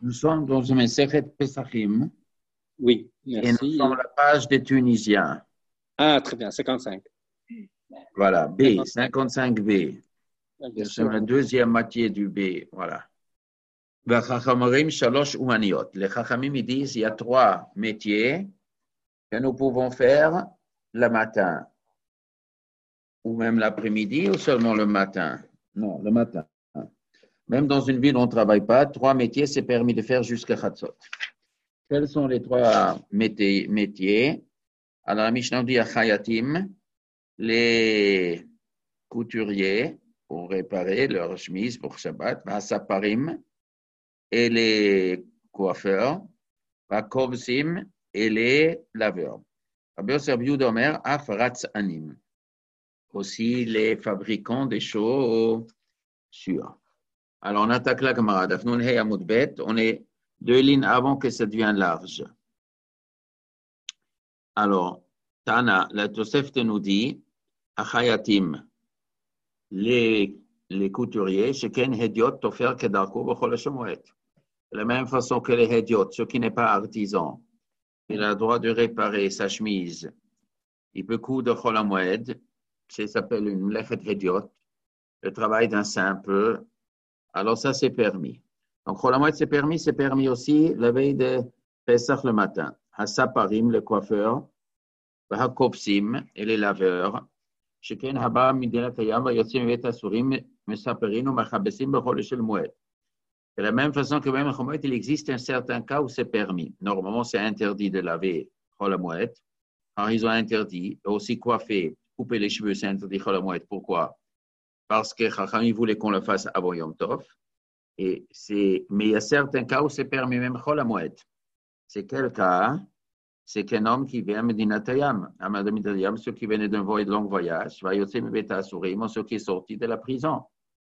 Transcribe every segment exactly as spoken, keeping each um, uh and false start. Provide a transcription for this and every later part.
Nous sommes dans une Masechet Pesachim Oui, et nous merci. sommes à la page des Tunisiens. Ah, très bien, cinquante-cinq. Voilà, B, cinquante-cinq B. Ah, bien C'est sûr. la deuxième moitié du B. Voilà. V'chachamarim shalosh umaniot. Les chachamim ils disent il y a trois métiers que nous pouvons faire le matin, ou même l'après-midi, ou seulement le matin. Non, le matin. Même dans une ville où on ne travaille pas, trois métiers, c'est permis de faire jusqu'à Chatzot. Quels sont les trois métiers? Alors, la Mishnah dit à Chayatim, les couturiers pour réparer leurs chemises pour Shabbat, Saparim, et les coiffeurs, Kovsim, et les laveurs. Rabbi Yosef Yehuda Omer, Af Ratzanim. Aussi les fabricants des chaussures. Alors, on attaque la camarade. On est deux lignes avant que ça devienne large. Alors, Tana, la Tosefte nous dit, Achayatim, les, les couturiers, Sheken Hediot, Tofer Kedarko, Bechol Hashemoet. De la même façon que les Hediot, ceux qui n'est pas artisan, il a le droit de réparer sa chemise. Il peut coudre Chol HaMoed, ça s'appelle une Mlechet Hediot, le travail d'un simple. Alors, ça, c'est permis. Donc, Chol HaMoed, c'est permis, c'est permis aussi la veille de Pesach le matin. Hasaparim, le coiffeur, Hakopsim et les laveurs. Sheken haba midinat hayam vayotzim vet asurim mesaperin ou machabesim bechol shel moed. De la même façon que même en il existe un certain cas où c'est permis. Normalement, c'est interdit de laver chol moed. Alors, ils ont interdit aussi coiffer, couper les cheveux, c'est interdit chol moed. Pourquoi? Parce que Chacham voulait qu'on le fasse avant Yom Tov. Et c'est, mais il y a certains cas où c'est permis même chol moed. C'est quel cas? C'est qu'un homme qui vient à Medinatayam, à Medinatayam, ceux qui venaient d'un long voyage, va yotse mibeta surim, ceux qui sont sortis de la prison.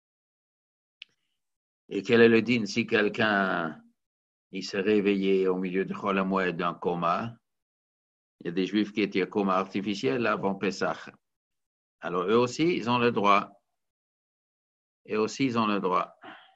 Et quel est le din si quelqu'un il s'est réveillé au milieu de Chol HaMoed d'un coma? Il y a des juifs qui étaient en coma artificiel avant Pesach. Alors eux aussi, ils ont le droit. Eux aussi, ils ont le droit.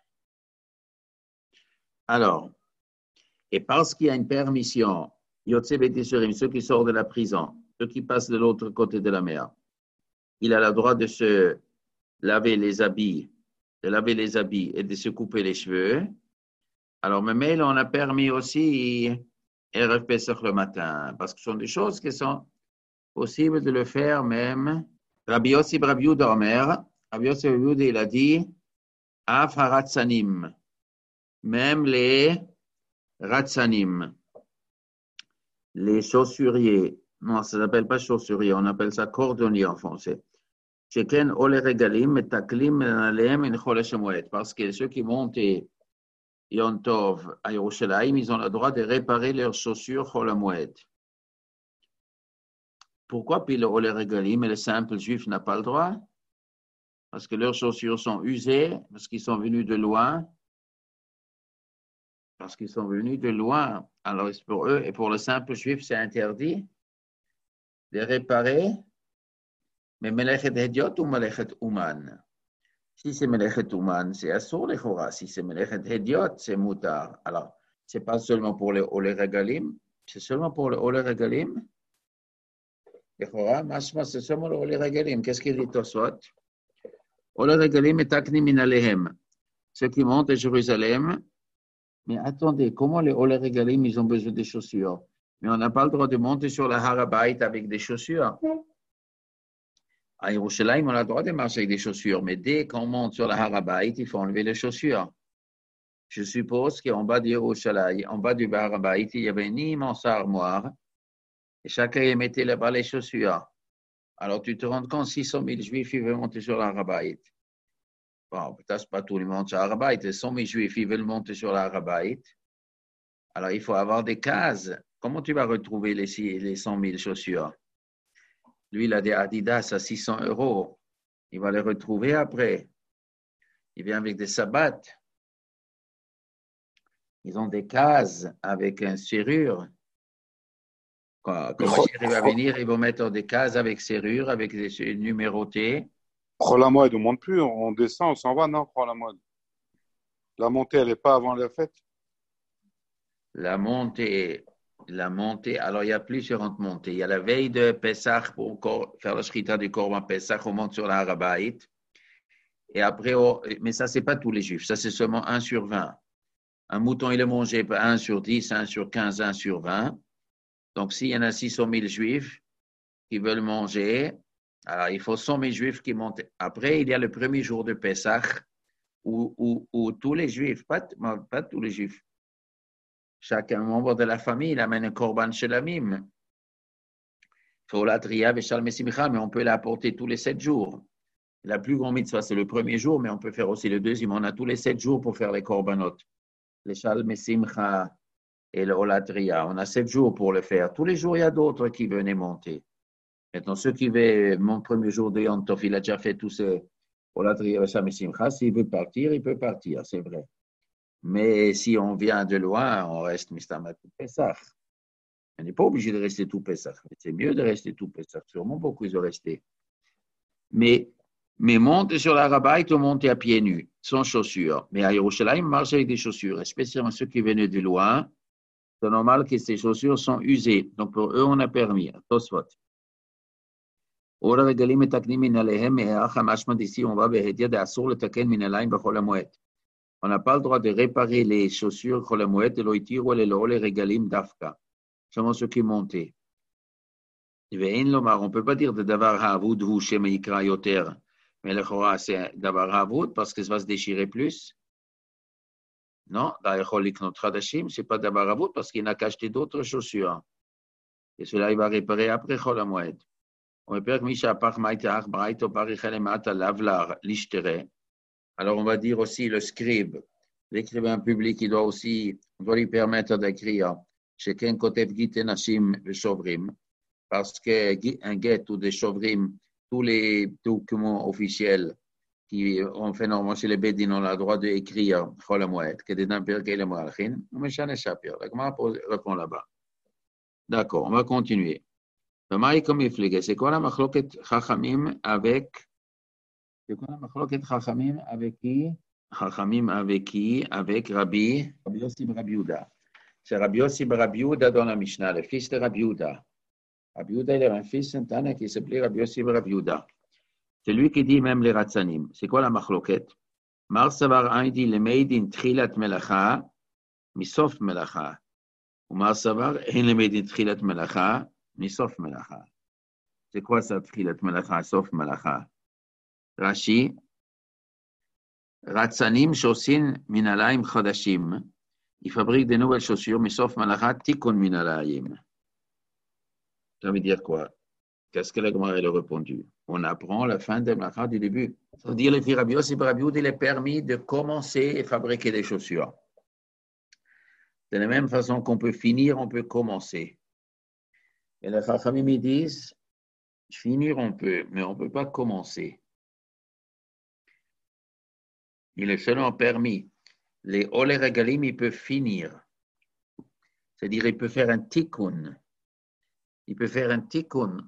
Alors, et parce qu'il y a une permission, Yotse Betisurim, ceux qui sortent de la prison, ceux qui passent de l'autre côté de la mer, il a le droit de se laver les habits, de laver les habits et de se couper les cheveux. Alors, mais on a permis aussi R F P sur le matin, parce que ce sont des choses qui sont possibles de le faire même. Rabbi Yossi Rabbi Yehuda Omer, Rabbi Yossi Rabbi Yehuda, il a dit, Af haratzanim, même les ratzanim, les chaussuriers. Non, ça ne s'appelle pas chaussurier, on appelle ça cordonnier en français. Sheken ole regalim metaklim alem en chol HaMoed, parce que ceux qui montent Yom Tov à Yerushalayim, ils ont le droit de réparer leurs chaussures chol HaMoed. Pourquoi puis le ole regalim et le simple juif n'a pas le droit? Parce que leurs chaussures sont usées, parce qu'ils sont venus de loin, parce qu'ils sont venus de loin. Alors pour eux et pour le simple juif, c'est interdit de réparer. Mais Melechet Hediot ou Melechet Uman? Si c'est Melechet Uman, c'est Assour les Chora. Si c'est Melechet Hediot, c'est Moutar. Alors, ce n'est pas seulement pour les Ole Regalim, c'est seulement pour les Ole Regalim. Les Chora, Mashma, c'est seulement les Ole Regalim. Qu'est-ce qu'il dit Tosot? Ole Regalim et Takni Minalehem. Ceux qui montent à Jérusalem. Mais attendez, comment les Ole Regalim, ils ont besoin de chaussures? Mais on n'a pas le droit de monter sur la Harabait avec des chaussures. À Yerushalayim, on a le droit de marcher avec des chaussures, mais dès qu'on monte sur la Harabait, il faut enlever les chaussures. Je suppose qu'en bas de Yerushalayim, en bas du Harabait, il y avait une immense armoire et chacun y mettait là-bas les chaussures. Alors tu te rends compte, six cent mille juifs, ils veulent monter sur la Harabait. Bon, peut-être pas tout le monde sur la Harabait, cent mille juifs, ils veulent monter sur la Harabait. Alors il faut avoir des cases. Comment tu vas retrouver les, les cent mille chaussures? Lui, il a des Adidas à six cents euros. Il va les retrouver après. Il vient avec des sabbats. Ils ont des cases avec une serrure. Quand, quand Mashiach va venir, ils vont mettre des cases avec serrure, avec des numérotés. Chol HaMoed, on ne monte plus, on descend, on s'en va, non, Chol HaMoed. La montée, elle n'est pas avant la fête. La montée, la montée, alors il y a plusieurs montées. Il y a la veille de Pessah pour faire la shrita du Korban Pessah, on monte sur la Harabait. Et après, oh, mais ça, c'est pas tous les juifs, ça, c'est seulement un sur vingt. Un mouton, il est mangé un sur dix, un sur quinze, un sur vingt. Donc, s'il y en a six cent mille juifs qui veulent manger, alors il faut cent mille juifs qui montent. Après, il y a le premier jour de Pessah où, où, où tous les juifs, pas, pas tous les juifs, chaque membre de la famille, il amène un korban shelamim. Il faut la tria veshal mesimcha, mais on peut l'apporter tous les sept jours. La plus grande mitzvah, c'est le premier jour, mais on peut faire aussi le deuxième. On a tous les sept jours pour faire les korbanot. Les shal mesimcha et le olatria. On a sept jours pour le faire. Tous les jours, il y a d'autres qui venaient monter. Maintenant, ceux qui veulent, mon premier jour de Yom Tov, il a déjà fait tous ces olatria veshal mesimcha. S'il veut partir, il peut partir, c'est vrai. Mais si on vient de loin, on reste Mistamat tout Pessah. On n'est pas obligé de rester tout Pessah. C'est mieux de rester tout Pessah. Sûrement beaucoup ils ont resté. Mais, mais monter sur la Rabaït ou monter à pieds nus, sans chaussures. Mais à Yerushalayim, marche avec des chaussures, spécialement ceux qui venaient de loin. C'est normal que ces chaussures sont usées. Donc pour eux, on a permis. Tosfot. Ora regalim etaknim min alehem me'ach hamashmad ici, on va behedia de asur letaken min alayim b'chol hamoed. On n'a pas le droit de réparer les chaussures chol hamoed de loitir ou les lo'ol regalim dafka. Seulement ceux qui montaient. On ne peut pas dire de davar ha'avoud hu shem yikra yoter. Mais le chora, c'est davar ha'avoud parce que ça va se déchirer plus. Non, d'ailleurs, l'iknot chadashim, c'est pas davar ha'avoud parce qu'il n'a qu'à acheter d'autres chaussures. Et cela, il va réparer après chol hamoed. On répète que Misha par maïtach braïto parichelem lavlar l'ishtere. Alors, on va dire aussi le scribe, l'écrivain public, il doit aussi, on doit lui permettre d'écrire chez Ken Kotev Git Nashim Shovrim, parce qu'un get ou des Shovrim, tous les documents officiels qui ont fait normalement chez les Bédines, on a le droit d'écrire Chol HaMoed, que des Nampir et les Moalchin, on me chane Shapir. La Gemara répond là-bas. D'accord, on va continuer. C'est quoi la machloket Chachamim avec C'est quoi la machloket Chachamim avec qui Chachamim avec qui Avec Rabbi Rabbi Yossi Rabbi Yehuda. C'est Rabbi Yossi Rabbi Yehuda dans la Mishnah, le fils de Rabbi Yehuda. Rabbi Yehuda, il avait un fils, un Tana qui s'appelait Rabbi Yossi Rabbi Yehuda. C'est lui qui dit même les Ratzanim. C'est quoi la machloket Mar Savar un dit le Meidin Trilat Melacha, Misof Melacha. Ou Mar Savar un le Meidin Trilat Melacha, Misof Melacha. C'est quoi ça, Trilat Melacha, Sof Melacha? Rashi, Ratzanim Shosin Minalaim Chadashim. Il fabrique des nouvelles chaussures, Misof Melacha, Tikun Minalaim. Ça veut dire quoi? Qu'est-ce que la Gemara a répondu? On apprend la fin de Melacha du début. Ça veut dire que Rabbi Yossi Rabbi Yehuda, il est permis de commencer à fabriquer des chaussures. De la même façon qu'on peut finir, on peut commencer. Et les Chachamim ils disent, finir on peut, mais on ne peut pas commencer. Il est seulement permis. Les Olé Regalim, ils peuvent finir. C'est-à-dire, il peut faire un tikkun. Il peut faire un tikkun.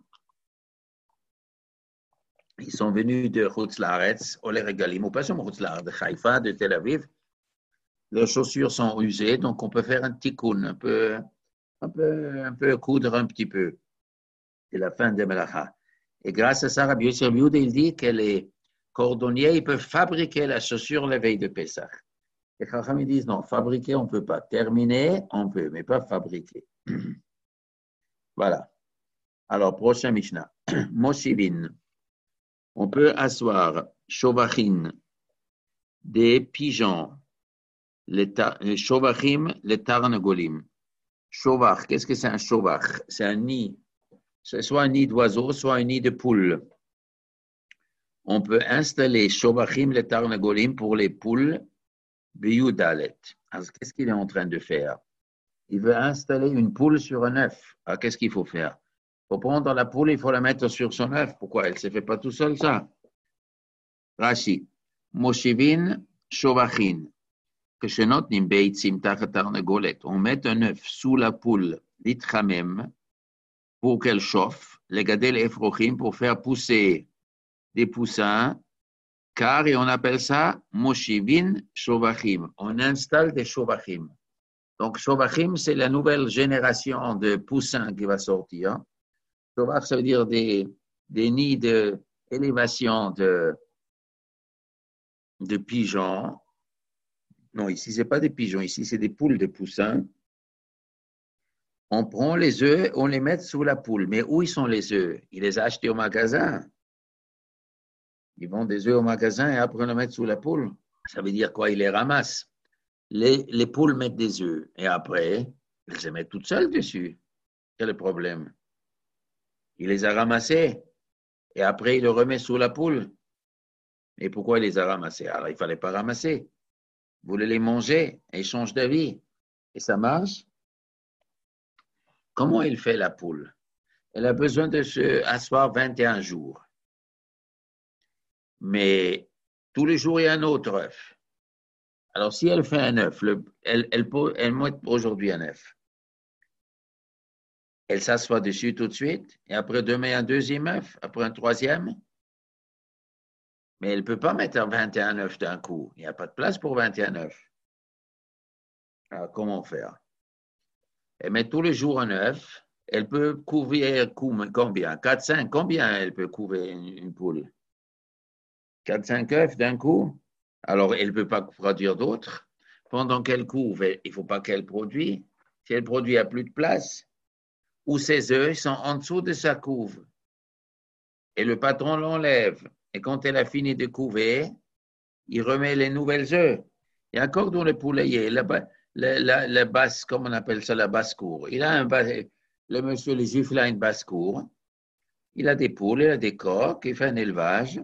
Ils sont venus de Chutz Laaretz, Olé Regalim, ou pas seulement Chutz Laaretz, de Haïfa, de Tel Aviv. Leurs chaussures sont usées, donc on peut faire un tikkun, un peu, un peu, un peu coudre un petit peu. C'est la fin de Melacha. Et grâce à ça, Rabbi Yossi Rabbi Yehuda, il dit que les cordonniers, ils peuvent fabriquer la chaussure la veille de Pessah. Les Chacham, ils disent non, fabriquer, on ne peut pas. Terminer, on peut, mais pas fabriquer. Voilà. Alors, prochain Mishnah. Moshivin. On peut asseoir Shovachin, des pigeons, les, les Shovachim, les Tarnagolim. Shovach, qu'est-ce que c'est un Shovach? C'est un nid. C'est soit un nid d'oiseau, soit un nid de poule. On peut installer Shovachim, les Tarnagolim pour les poules, Biyudalet. Alors, qu'est-ce qu'il est en train de faire? Il veut installer une poule sur un œuf. Alors, qu'est-ce qu'il faut faire? Il faut prendre la poule, il faut la mettre sur son œuf. Pourquoi? Elle ne se fait pas tout seul, ça. Rashi. Moshivin, Shovachin. On met un œuf sous la poule, l'itramem, pour qu'elle chauffe, les gadel efrochim, pour faire pousser des poussins, car, et on appelle ça Moshivin Shovachim. On installe des Shovachim. Donc, Shovachim, c'est la nouvelle génération de poussins qui va sortir. Shovach, ça veut dire des, des nids d'élévation de, de pigeons. Non, ici, ce n'est pas des pigeons, ici, c'est des poules de poussins. On prend les œufs, on les met sous la poule. Mais où ils sont les œufs? Ils les ont achetés au magasin. Ils vendent des œufs au magasin et après on les met sous la poule. Ça veut dire quoi? Ils les ramassent. Les, les poules mettent des œufs et après, elles se mettent toutes seules dessus. Quel est le problème? Il les a ramassés et après il les remet sous la poule. Et pourquoi il les a ramassés? Alors il ne fallait pas ramasser. Vous voulez les manger et ils changent d'avis. Et ça marche? Comment il fait la poule? Elle a besoin de se asseoir vingt et un jours. Mais tous les jours, il y a un autre œuf. Alors, si elle fait un œuf, le, elle, elle, elle met aujourd'hui un œuf. Elle s'assoit dessus tout de suite, et après demain, un deuxième œuf, après un troisième. Mais elle ne peut pas mettre vingt et un œufs d'un coup. Il n'y a pas de place pour vingt et un œufs. Alors, comment faire? Elle met tous les jours un œuf. Elle peut couvrir combien? quatre, cinq, combien elle peut couvrir une, une poule? quatre, cinq œufs d'un coup? Alors, elle ne peut pas produire d'autres. Pendant qu'elle couve, il ne faut pas qu'elle produise. Si elle produit à plus de place, ou ses œufs sont en dessous de sa couve. Et le patron l'enlève. Et quand elle a fini de couver, il remet les nouvelles œufs. Et encore dans le poulailler, la, la, la, la basse, comme on appelle ça, la basse-cour. Il a un bas, le monsieur, le juif, il a une basse-cour. Il a des poules, il a des coqs, il fait un élevage.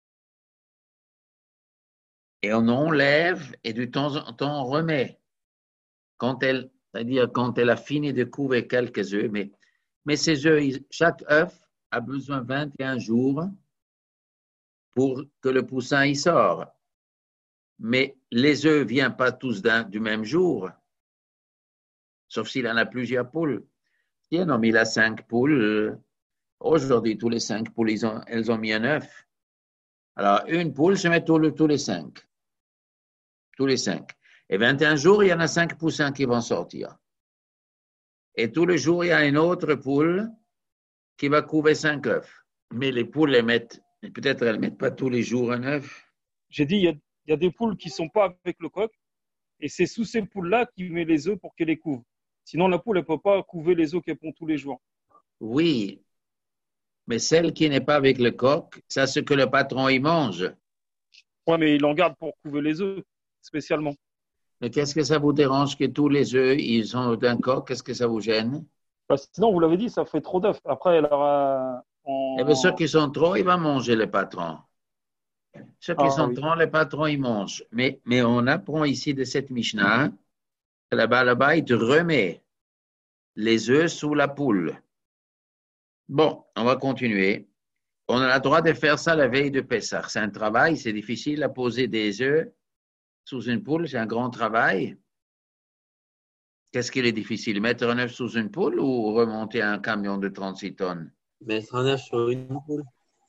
Et on enlève et de temps en temps on remet. Quand elle, c'est-à-dire quand elle a fini de couver quelques œufs, mais, mais ces œufs, chaque œuf a besoin de vingt et un jours pour que le poussin y sorte. Mais les œufs ne viennent pas tous du même jour, sauf s'il en a plusieurs poules. Si un homme il a cinq poules, aujourd'hui tous les cinq poules, ils ont, elles ont mis un œuf. Alors une poule se met tous, le, tous les cinq. Tous les cinq. Et vingt et un jours, il y en a cinq poussins qui vont sortir. Et tous les jours, il y a une autre poule qui va couver cinq œufs. Mais les poules, les mettent, peut-être elles ne mettent pas tous les jours un œuf. J'ai dit, il y, a, il y a des poules qui ne sont pas avec le coq, et c'est sous ces poules-là qu'il met les œufs pour qu'elles les couvent. Sinon, la poule, elle ne peut pas couver les œufs qu'elle pond tous les jours. Oui, mais celle qui n'est pas avec le coq, c'est ce que le patron y mange. Oui, mais il en garde pour couver les œufs, spécialement. Mais qu'est-ce que ça vous dérange que tous les œufs, ils sont d'un coq? Qu'est-ce que ça vous gêne? Bah, sinon, vous l'avez dit, ça fait trop d'œufs. Après, elle aura... En... Eh bien, ceux qui sont trop, il va manger le patron. Ceux qui ah, sont oui. trop, le patron, il mange. Mais, mais on apprend ici de cette Mishnah que là-bas, là-bas, il te remet les œufs sous la poule. Bon, on va continuer. On a le droit de faire ça la veille de Pessah. C'est un travail, c'est difficile à poser des œufs sous une poule, c'est un grand travail. Qu'est-ce qu'il est difficile? Mettre un œuf sous une poule ou remonter un camion de trente-six tonnes? Mettre un œuf sur une poule.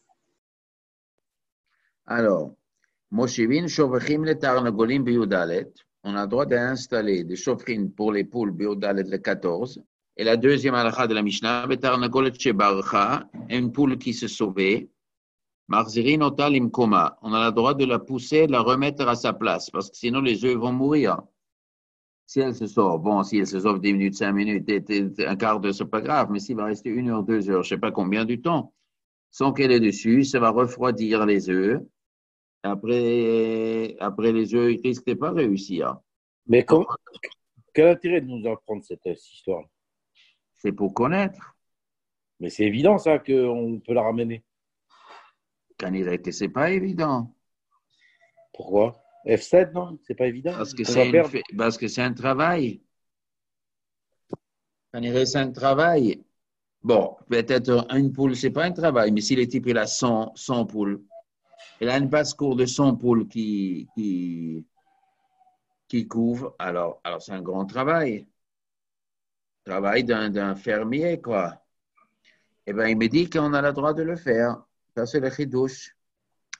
Alors, Moshivin Shovachim le Tarnagolim Biyudalet. On a le droit d'installer des chauffrines pour les poules Biyudalet le quatorze. Et la deuxième halakha de la Mishnah, Betarnagolet Shebarcha, une poule qui se sauvait. Marzirin Otal Imkoma. On a le droit de la pousser, de la remettre à sa place, parce que sinon les œufs vont mourir. Si elle se sauve, bon, si elle se sauve dix minutes, cinq minutes, un quart d'heure, c'est pas grave, mais s'il va rester une heure, deux heures, je sais pas combien du temps, sans qu'elle est dessus, ça va refroidir les œufs. Après, après les œufs, ils risquent de pas réussir. Mais comme, quel intérêt de nous apprendre cette, cette histoire? C'est pour connaître. Mais c'est évident, ça, qu'on peut la ramener. Quand il est que c'est pas évident. Pourquoi? F sept, non? C'est pas évident. Parce que c'est, une, parce que c'est un travail. Quand il reste un travail. Bon, peut-être une poule, c'est pas un travail, mais si le type il a cent, cent poules, il a une basse-cour de cent poules qui, qui, qui couvre, alors, alors c'est un grand travail. Travail d'un, d'un fermier, quoi. Eh bien, il me dit qu'on a le droit de le faire. Ça, c'est le chidouche.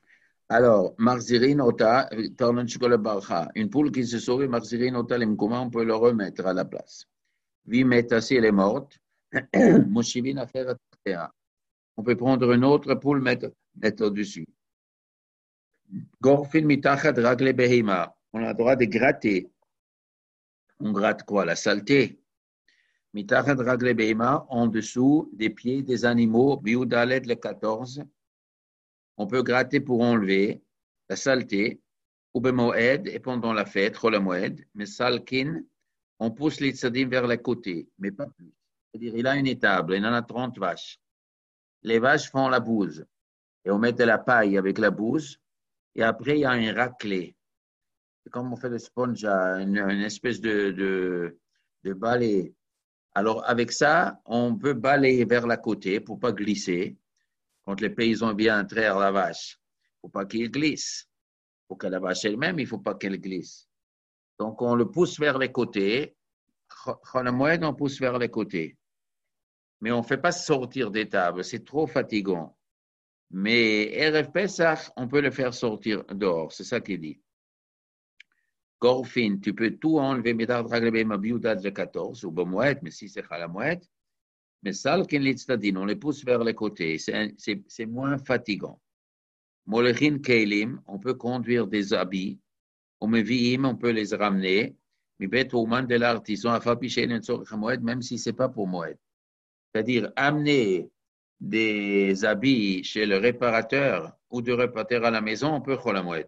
Alors, Marzirin Ota, Tarnan Shkol Barcha, une poule qui se sauve, Marzirin Ota, l'imkouma, on peut le remettre à la place. Vimeta, si elle est morte, Moshivin Afer Atea. On peut prendre une autre poule, mettre, mettre au-dessus. Gorfin Mitachat Ragle Behima. On a le droit de gratter. On gratte quoi? La saleté. Mitachat Ragle Behima, en dessous des pieds des animaux, Bioudalet le quatorze. On peut gratter pour enlever la saleté, ou bemoed, et pendant la fête, cholamoed, mais salkin, on pousse les tzadim vers les côtés, mais pas plus. C'est-à-dire, il a une étable, il en a trente vaches. Les vaches font la bouse, et on met de la paille avec la bouse, et après, il y a un raclé. C'est comme on fait le sponge, une, une espèce de, de, de balai. Alors, avec ça, on peut balayer vers la côté pour ne pas glisser. Quand les paysans viennent traire la vache, il ne faut pas qu'il glisse. Pour que la vache elle-même, il ne faut pas qu'elle glisse. Donc, on le pousse vers les côtés. On pousse vers les côtés. Mais on ne fait pas sortir des tables, c'est trop fatigant. Mais Erev Pesach, on peut le faire sortir dehors, c'est ça qu'il dit. Gorfin, tu peux tout enlever, Medard Raglebe Mabiudad le quatorze, ou Bomouet, mais si c'est Chalamouet. Mais Salkin Litzdadin, on les pousse vers les côtés, c'est, c'est, c'est moins fatigant. Molechin Keilim, on peut conduire des habits. Omeviim, on peut les ramener. Mibet Ouman de l'artisan, Afapiché Netsor Moed, même si ce n'est pas pour Moed. C'est-à-dire amener des habits chez le réparateur ou de réparateur à la maison, on peut Cholamoed.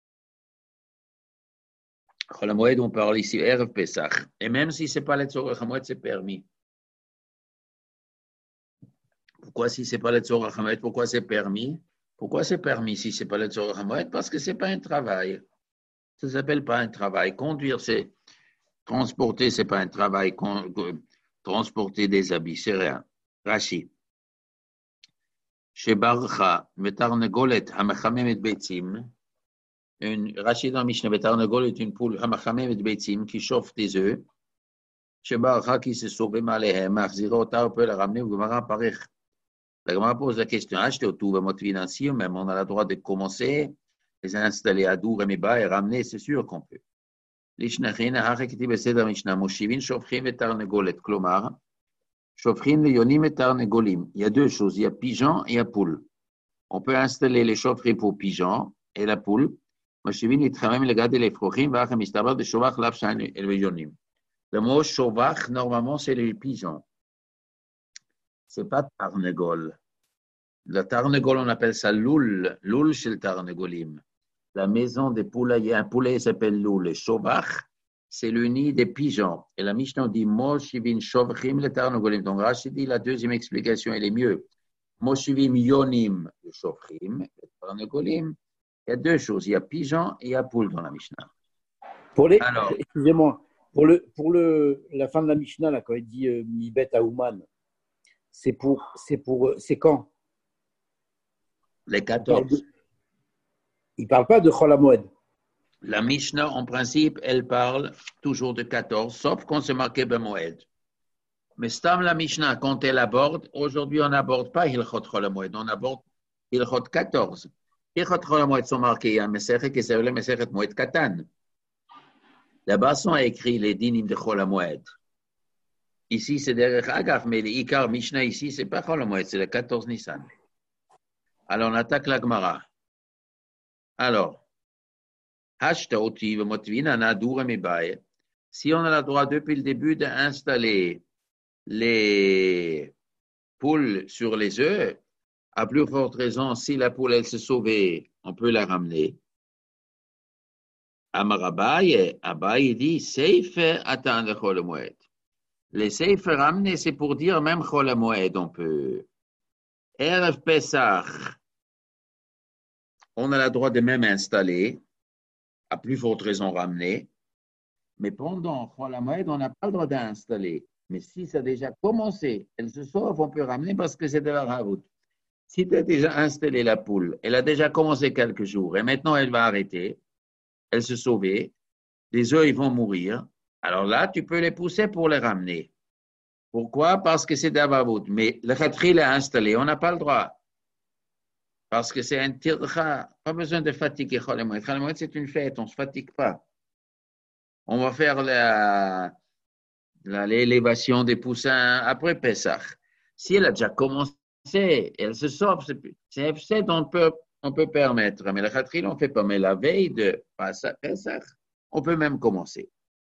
Cholamoed, on parle ici Erev Pesach. Et même si ce n'est pas l'Etzor Chamoed, c'est permis. Pourquoi si ce n'est pas l'Etzor Chamoed, pourquoi c'est permis? Pourquoi c'est permis si ce n'est pas l'Etzor Chamoed? Parce que ce n'est pas un travail. Ça ne s'appelle pas un travail. Conduire, c'est transporter, ce n'est pas un travail. Con, transporter des habits, c'est rien. Rashi. Chez Barcha, Metarnegolet, Hamachamemet Betzim. Rashi dans Mishnah, Metarnegolet est une poule, Hamachamemet Betzim, qui chauffe des œufs. Chez Barcha, qui se sauve Malehem, Arzirota, on peut la ramener au Gemara Parich. La Gemara pose la question, acheter au tout, financier, même on a le droit de commencer, les installer à Dour et Meba et ramener, c'est sûr qu'on peut. L'Ishnachine, Hachekiti Beseda Mishnah, Moshivin, Shofrim et Tarnegolet, Klomar. Shofrim, Yonim et Tarnegolim. Il y a deux choses, il y a pigeon et il y a poule. On peut installer les chaufferies pour pigeon et la poule. Moshivin, il travaille le gars de l'Efrochim, Vachem, Istabar, de Shovach, Lapshan et le Yonim. Le mot Shovach, normalement, c'est le pigeon. Ce n'est pas Tarnegol. Le Tarnegol, on appelle ça Loul, Loul chez le Tarnegolim. La maison des poulaillers, un poulet s'appelle Loul. Le Shovach, c'est le nid des pigeons. Et la Mishnah dit Moshivin Shovchim le Tarnegolim. Donc Rashi dit la deuxième explication, elle est mieux. Moshivim Yonim le Shovchim, le Tarnegolim. Il y a deux choses, il y a pigeon et il y a poule dans la Mishnah. Pour les, Alors, excusez-moi, pour, le, pour le, la fin de la Mishnah, là, quand il dit euh, Mibet Aouman, c'est pour, c'est pour, c'est quand? Les quatorze. Il ne parle pas de Chol HaMoed. La Mishnah, en principe, elle parle toujours de quatorze, sauf qu'on se marquait Bemoed. Mais Stam la Mishnah, quand elle aborde, aujourd'hui, on n'aborde pas Hilchot Chol HaMoed, on aborde Hilchot quatorze. Hilchot Chol HaMoed sont marqués, il y a un Mesechet qui s'appelle le Mesechet Moed Katan. Là-bas, sont écrits les dinim de Chol HaMoed. Ici, c'est derrière Agaf, mais l'Ikar Mishnah ici, ce n'est pas Chol HaMoed, c'est le quatorze Nissan. Alors, on attaque la Gemara. Alors, si on a le droit depuis le début d'installer les poules sur les œufs, à plus forte raison, si la poule elle s'est sauvée, on peut la ramener. Amar Abaye, Abaye dit, Seif attendre Chol HaMoed. Les Seif ramener, c'est pour dire même Chol HaMoed, on peut. Erev Pesach, on a le droit de même installer, à plus forte raison ramener, mais pendant Chol HaMoed, on n'a pas le droit d'installer. Mais si ça a déjà commencé, elle se sauve, on peut ramener parce que c'est de la ravoute. Si tu as déjà installé la poule, elle a déjà commencé quelques jours, et maintenant elle va arrêter, elle se sauver, les œufs ils vont mourir, alors là, tu peux les pousser pour les ramener. Pourquoi? Parce que c'est de la ravoute. Mais le khatril est installé, on n'a pas le droit. Parce que c'est un tircha, pas besoin de fatiguer Chol Hamoed. Chol Hamoed, c'est une fête, on ne se fatigue pas. On va faire la, la, l'élévation des poussins après Pessah. Si elle a déjà commencé, elle se sauve, c'est c'est on peut, on peut permettre. Mais le Khatril, on ne fait pas. Mais la veille de Pessah, on peut même commencer.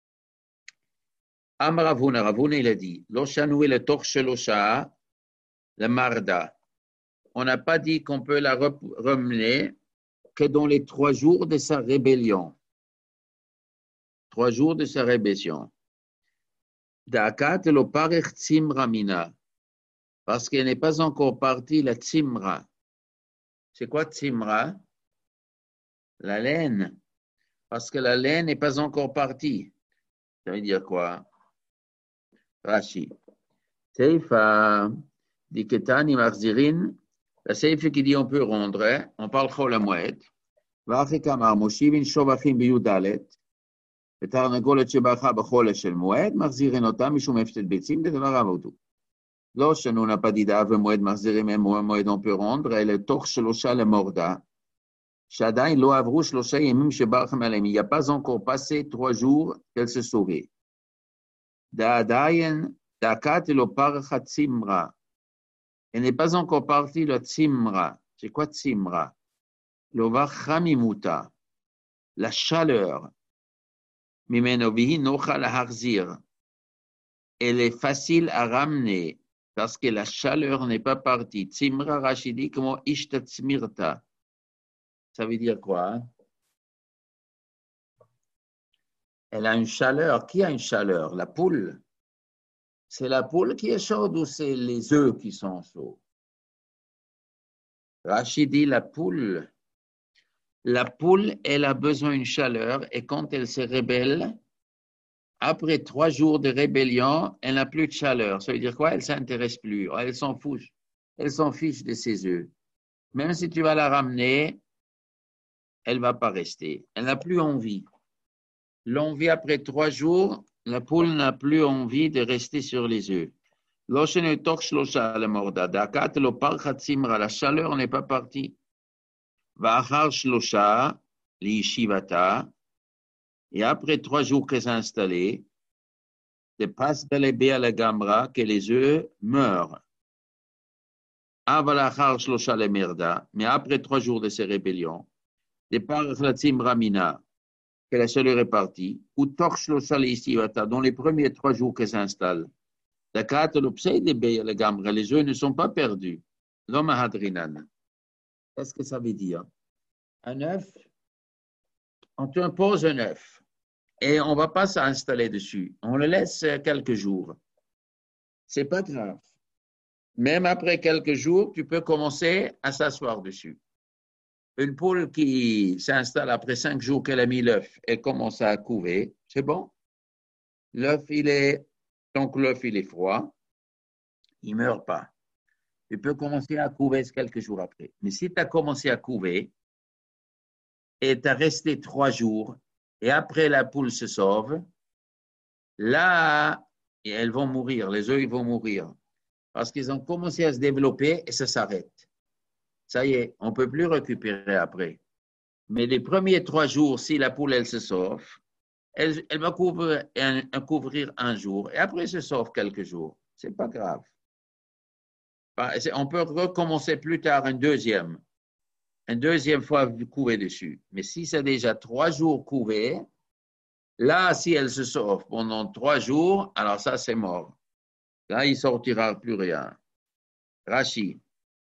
Am Ravuna, Ravuna, il a dit, Lo shanou le torche losha, le marda. On n'a pas dit qu'on peut la ramener que dans les trois jours de sa rébellion. Trois jours de sa rébellion. D'akat lo parech tzimra mina. Parce qu'elle n'est pas encore partie, la tzimra. C'est quoi tzimra? La laine. Parce que la laine n'est pas encore partie. Ça veut dire quoi? Rashi. Seifa, dit Ketani Marzirin. La Seifa qui dit on peut rendre, hein? On parle Chol Hamoed. ואחי כמה מושיבין שובחים בי"ד, ותרנגולת שברחה בחול של מועד, מחזירים אותם משום הפסד ביצים, זה דבר רב אותו. לא שנו נפדידה ומועד מחזירים מהם מועד on peut rendre, אלא תוך שלושה למורדה, שעדיין לא עברו שלושה ימים שברחם עליהם, il n'y a pas encore passé trois jours qu'elle se sauvait. דעדיין דקת לא פרחה צימרה, elle n'est pas encore partie le tzimra. C'est quoi tzimra? L'ovachamimuta, la chaleur. Mimenovihi nocha la harzir. Elle est facile à ramener parce que la chaleur n'est pas partie. Tzimra Rachidi comme ishtatzmirta. Ça veut dire quoi? Hein? Elle a une chaleur. Qui a une chaleur? La poule. C'est la poule qui est chaude ou c'est les œufs qui sont chauds? Rachidi, la poule. La poule, elle a besoin d'une chaleur et quand elle se rébelle, après trois jours de rébellion, elle n'a plus de chaleur. Ça veut dire quoi? Elle ne s'intéresse plus. Elle s'en fiche. Elle s'en fiche de ses œufs. Même si tu vas la ramener, elle ne va pas rester. Elle n'a plus envie. L'envie après trois jours, la poule n'a plus envie de rester sur les œufs. La chaleur n'est pas partie. Va'achar shlosha li'yishivata, et après trois jours qu'elle s'est installée, de passe d'alébé à la gamra, que les œufs meurent. Avalachar shlosha le merda, mais après trois jours de ces rébellions, de parach la tzimra mina, que la chaleur est partie, ou toch shlosha li'yishivata, dans les premiers trois jours qu'elle s'installe, d'akat l'obsède de la gamra, les œufs ne sont pas perdus. L'homme hadrinan. Qu'est-ce que ça veut dire? Un œuf, on te pose un œuf et on ne va pas s'installer dessus. On le laisse quelques jours. Ce n'est pas grave. Même après quelques jours, tu peux commencer à s'asseoir dessus. Une poule qui s'installe après cinq jours qu'elle a mis l'œuf et commence à couver, c'est bon. L'œuf, il est, donc l'œuf, il est froid, il ne meurt pas. Tu peux commencer à couver quelques jours après. Mais si tu as commencé à couver et tu as resté trois jours et après la poule se sauve, là, elles vont mourir, les œufs ils vont mourir parce qu'ils ont commencé à se développer et ça s'arrête. Ça y est, on ne peut plus récupérer après. Mais les premiers trois jours, si la poule elle se sauve, elle, elle va couvrir un, un, couvrir un jour et après elle se sauve quelques jours. Ce n'est pas grave. On peut recommencer plus tard un deuxième, une deuxième fois couver dessus. Mais si c'est déjà trois jours couvé, là, si elle se sauve pendant trois jours, alors ça, c'est mort. Là, il ne sortira plus rien. Rashi.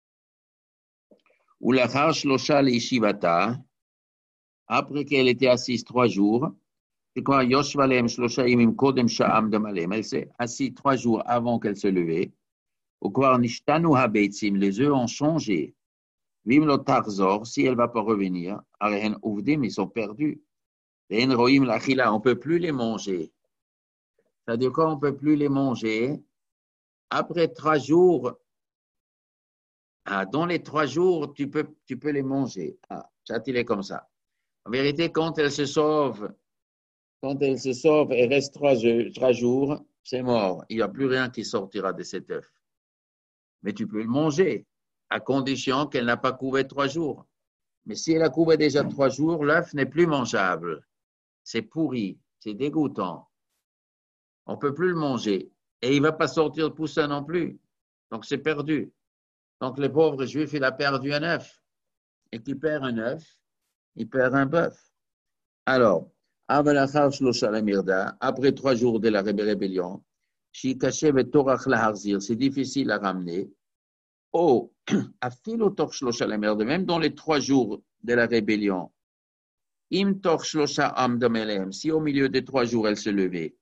Ou la shlosha l'ishivata, après qu'elle était assise trois jours, c'est quoi? Yoshvalem shlosha imim kodem sha'am damalem. Elle s'est assise trois jours avant qu'elle se levait. Au quoi nishtanu habeitzim, les œufs ont changé. Vim lo tarzor, si elle ne va pas revenir, arehen uvdim, ils sont perdus. Ren roim l'achila, on ne peut plus les manger. C'est-à-dire qu'on ne peut plus les manger. Après trois jours, ah, dans les trois jours, tu peux, tu peux les manger. Ah, ça, il est comme ça. En vérité, quand elle se sauve, quand elle se sauve et reste trois, trois jours, c'est mort. Il n'y a plus rien qui sortira de cet œuf. Mais tu peux le manger. à condition qu'elle n'a pas couvé trois jours. Mais si elle a couvé déjà trois jours, l'œuf n'est plus mangeable. C'est pourri, c'est dégoûtant. On ne peut plus le manger. Et il ne va pas sortir de poussin non plus. Donc, c'est perdu. Donc, le pauvre juif, il a perdu un œuf. Et qui perd un œuf, il perd un bœuf. Alors, après trois jours de la rébellion, c'est difficile à ramener. Oh, même dans les trois jours de la rébellion, si au milieu des trois jours elles se levaient,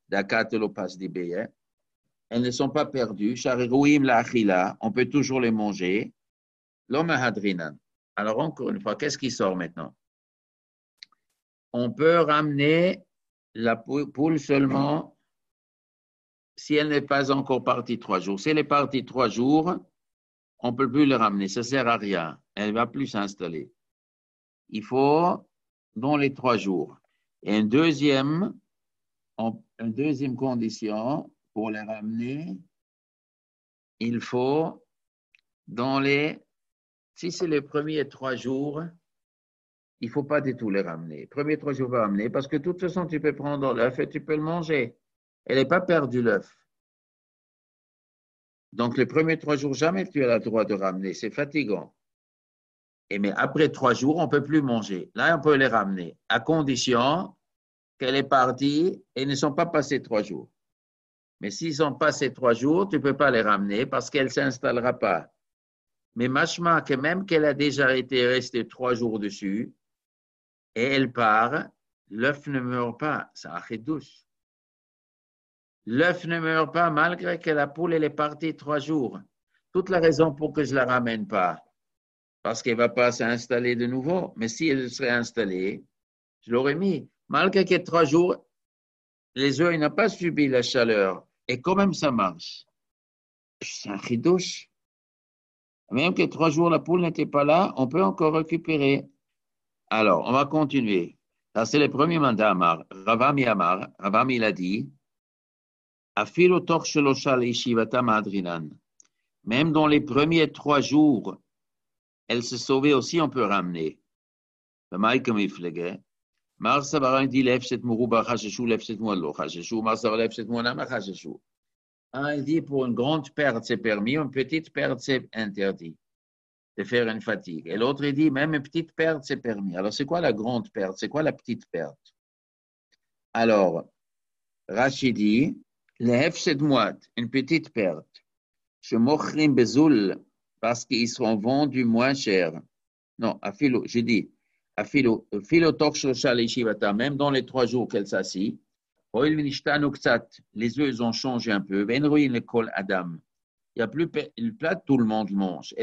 elles ne sont pas perdues, on peut toujours les manger. Alors, encore une fois, qu'est-ce qui sort maintenant? On peut ramener la poule seulement si elle n'est pas encore partie trois jours. Si elle est partie trois jours, on ne peut plus la ramener. Ça ne sert à rien. Elle ne va plus s'installer. Il faut dans les trois jours. Et une deuxième, une deuxième condition pour les ramener, il faut dans les... Si c'est les premiers trois jours, il ne faut pas du tout les ramener. Les premiers trois jours, va ramener parce que de toute façon, tu peux prendre l'œuf et tu peux le manger. Elle n'est pas perdue, l'œuf. Donc, les premiers trois jours, jamais tu as le droit de ramener. C'est fatigant. Et mais après trois jours, on ne peut plus manger. Là, on peut les ramener, à condition qu'elle est partie et ne sont pas passés trois jours. Mais s'ils sont passés trois jours, tu ne peux pas les ramener parce qu'elle ne s'installera pas. Mais machma, que même qu'elle a déjà été restée trois jours dessus, et elle part, l'œuf ne meurt pas. Ça a douce. L'œuf ne meurt pas malgré que la poule elle est partie trois jours. Toute la raison pour que je ne la ramène pas, parce qu'elle ne va pas s'installer de nouveau. Mais si elle serait installée, je l'aurais mis. Malgré que trois jours, les œufs n'ont pas subi la chaleur. Et quand même, ça marche. C'est un chidouche. Même que trois jours, la poule n'était pas là, on peut encore récupérer. Alors, on va continuer. Ça, c'est le premier mandat Amar. Ravami Amar. Ravami, il a dit, même dans les premiers trois jours, elle se sauvait aussi, on peut ramener. Mar Savarin dit l'efset muruba chasheshu, l'efset muallo chasheshu, Mar Savarin l'efset muanama chasheshu. Un, il dit pour une grande perte, c'est permis, une petite perte, c'est interdit de faire une fatigue. Et l'autre, il dit même une petite perte, c'est permis. Alors, c'est quoi la grande perte? C'est quoi la petite perte? Alors, Rachid dit, l'efset muat, une petite perte. Je mochrim bezoul, parce qu'ils seront vendus moins cher. Non, afilo, j'ai dit, afilo, filo tokshlosha leishivata, même dans les trois jours qu'elle s'assit, les œufs ont changé un peu. Il n'y a plus le plat, tout le monde mange.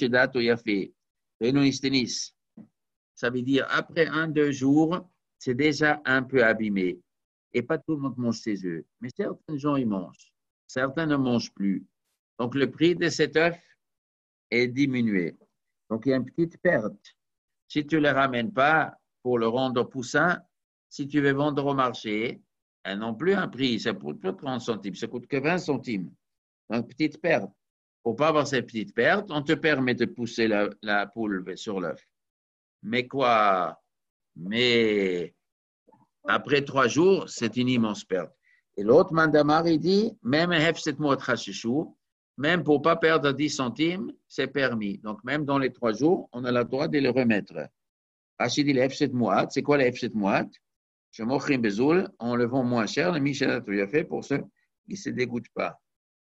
Ça veut dire, après un, deux jours, c'est déjà un peu abîmé. Et pas tout le monde mange ses œufs. Mais certains gens, ils mangent. Certains ne mangent plus. Donc, le prix de cet œuf est diminué. Donc, il y a une petite perte. Si tu ne le ramènes pas pour le rendre poussin, si tu veux vendre au marché, elles n'ont plus un prix, ça coûte plus trente centimes, ça coûte que vingt centimes. Donc, petite perte. Pour ne pas avoir cette petite perte, on te permet de pousser la, la poule sur l'œuf. Mais quoi? Mais après trois jours, c'est une immense perte. Et l'autre mandamar, il dit, même un hefset mot chasheshu, même pour ne pas perdre dix centimes, c'est permis. Donc, même dans les trois jours, on a le droit de le remettre. Rachid dit, le hefset moat, c'est quoi le hefset moat? Je mochrim bezoul, on le vend moins cher, le Michel a tout fait pour ceux qui ne se dégoûtent pas.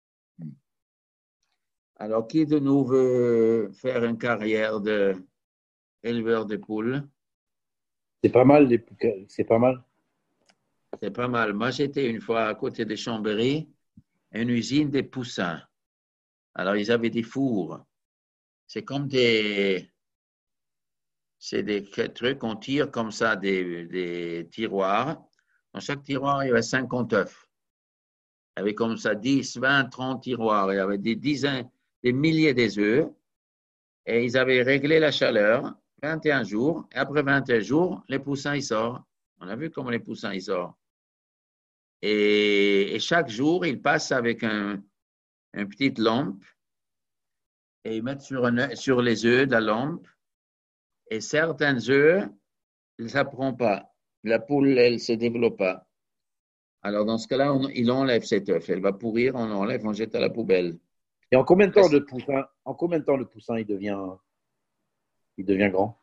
Alors, qui de nous veut faire une carrière d'éleveur de poules? C'est pas mal, les... c'est pas mal. C'est pas mal. Moi, j'étais une fois à côté de Chambéry, une usine de poussins. Alors, ils avaient des fours. C'est comme des... C'est des trucs qu'on tire comme ça, des, des tiroirs. Dans chaque tiroir, il y avait cinquante œufs. Il y avait comme ça dix, vingt, trente tiroirs. Il y avait des dizaines, des milliers d'œufs. Et ils avaient réglé la chaleur, vingt et un jours. Et après vingt et un jours, les poussins, ils sortent. On a vu comment les poussins, ils sortent. Et, et chaque jour, ils passent avec un, une petite lampe. et ils mettent sur, un, sur les œufs de la lampe. Et certains œufs, ça ne prend pas. La poule, elle ne se développe pas. Alors, dans ce cas-là, on, il enlève cet œuf. Elle va pourrir, on l'enlève, on jette à la poubelle. Et en combien de temps le poussin, en combien de temps le poussin il devient, il devient grand?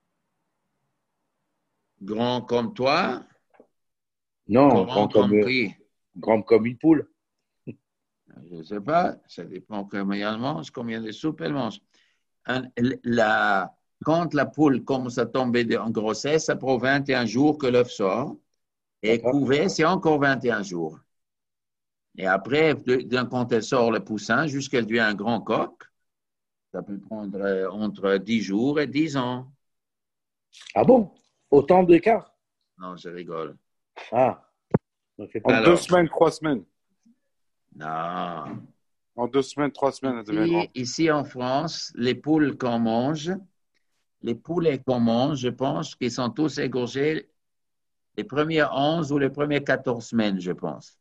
Grand comme toi? Non, Grand grand comme, comme, qui? grand comme une poule. Je ne sais pas. Ça dépend combien elle mange, combien de soupe elle mange. Un, la, quand la poule commence à tomber en grossesse, ça prend vingt et un jours que l'œuf sort. Et couver, c'est encore vingt et un jours. Et après, quand elle sort le poussin, jusqu'à ce qu'elle devient un grand coq, ça peut prendre entre dix jours et dix ans. Ah bon? Autant d'écart? Non, je rigole. Ah. En Alors, deux semaines, trois semaines. Non. En deux semaines, trois semaines, elle devient Ici, grande. ici en France, les poules qu'on mange, les poulets qu'on mange, je pense qu'ils sont tous égorgés les premières onze ou les premières quatorze semaines, je pense.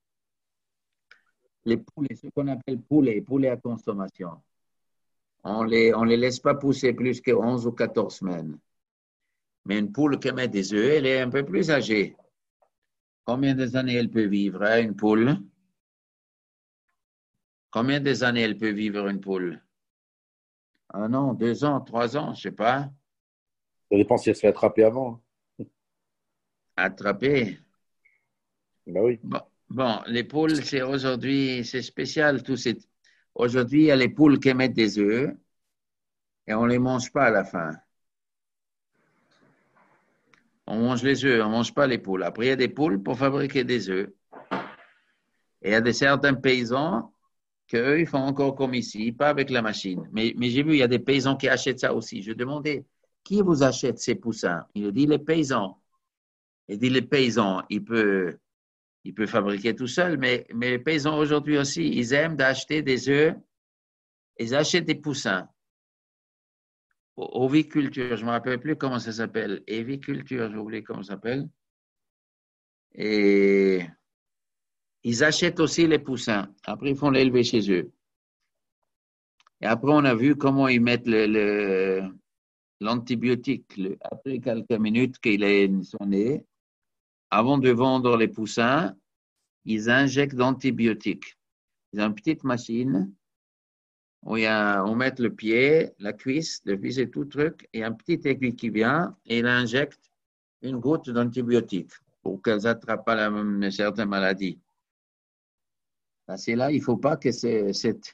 Les poulets, ce qu'on appelle poulets, poulets à consommation, on ne les, on les laisse pas pousser plus que onze ou quatorze semaines. Mais une poule qui met des œufs, elle est un peu plus âgée. Combien d'années elle peut vivre, hein, une poule? Combien d'années elle peut vivre, une poule? Un an, deux ans, trois ans, je ne sais pas. Ça dépend si elle se fait attraper avant. Attraper? Ben oui. Bon, bon, les poules, c'est aujourd'hui, c'est spécial. Tout ces... Aujourd'hui, il y a les poules qui mettent des œufs et on ne les mange pas à la fin. On mange les œufs, on ne mange pas les poules. Après, il y a des poules pour fabriquer des œufs. Et il y a des, certains paysans qu'eux, ils font encore comme ici, pas avec la machine. Mais, mais j'ai vu, il y a des paysans qui achètent ça aussi. Je demandais, qui vous achète ces poussins? Il a dit, les paysans. Il dit, les paysans, ils peuvent, ils peuvent fabriquer tout seuls, mais, mais les paysans aujourd'hui aussi, ils aiment d'acheter des œufs, ils achètent des poussins. Oviculture, je ne me rappelle plus comment ça s'appelle. Éviculture, j'ai oublié comment ça s'appelle. Et ils achètent aussi les poussins. Après, ils font l'élever chez eux. Et après, on a vu comment ils mettent le, le, l'antibiotique. Le, après quelques minutes qu'il est son nez, avant de vendre les poussins, ils injectent d'antibiotiques. Ils ont une petite machine où il y a, on met le pied, la cuisse, le cuisse et tout truc, et un petit aiguille qui vient et il injecte une goutte d'antibiotique pour qu'elles n'attrapent pas la même, certaines maladies. C'est là, il ne faut pas que c'est, cette,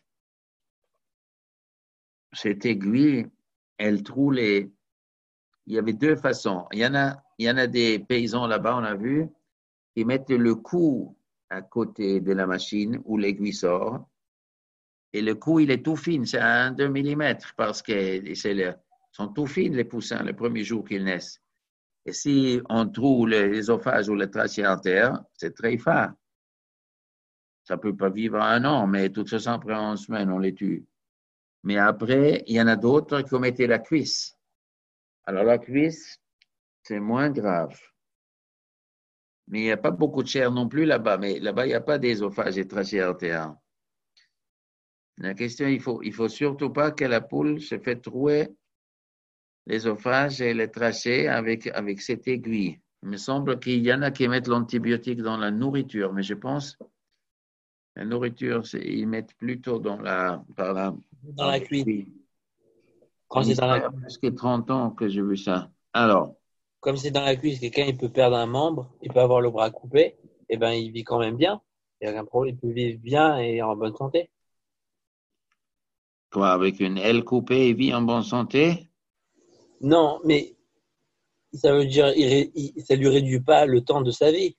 cette aiguille, elle trouve les... Il y avait deux façons. Il y en a, il y en a des paysans là-bas, on a vu, qui mettent le cou à côté de la machine où l'aiguille sort. Et le cou, il est tout fin, c'est à deux millimètres parce que c'est le, sont tout fins les poussins le premier jour qu'ils naissent. Et si on trouve l'ésophage ou le trachée en terre, c'est très fin. Ça ne peut pas vivre un an, mais de toute façon, après une semaine, on les tue. Mais après, il y en a d'autres qui ont mis la cuisse. Alors la cuisse, c'est moins grave. Mais il n'y a pas beaucoup de chair non plus là-bas. Mais là-bas, il n'y a pas d'ésophage et trachée en terre. La question, il faut, il faut surtout pas que la poule se fait trouer l'ésophage et le trachée avec, avec cette aiguille. Il me semble qu'il y en a qui mettent l'antibiotique dans la nourriture, mais je pense la nourriture, ils mettent plutôt dans la, par la, Dans la cuisse. Quand c'est c'est dans la Il y a plus que trente ans que j'ai vu ça. Alors, Comme c'est dans la cuisse, quelqu'un il peut perdre un membre, il peut avoir le bras coupé, et ben il vit quand même bien. Il n'y a aucun problème, il peut vivre bien et en bonne santé. quoi, avec une aile coupée, il vit en bonne santé? Non, mais ça veut dire il, il, ça lui réduit pas le temps de sa vie.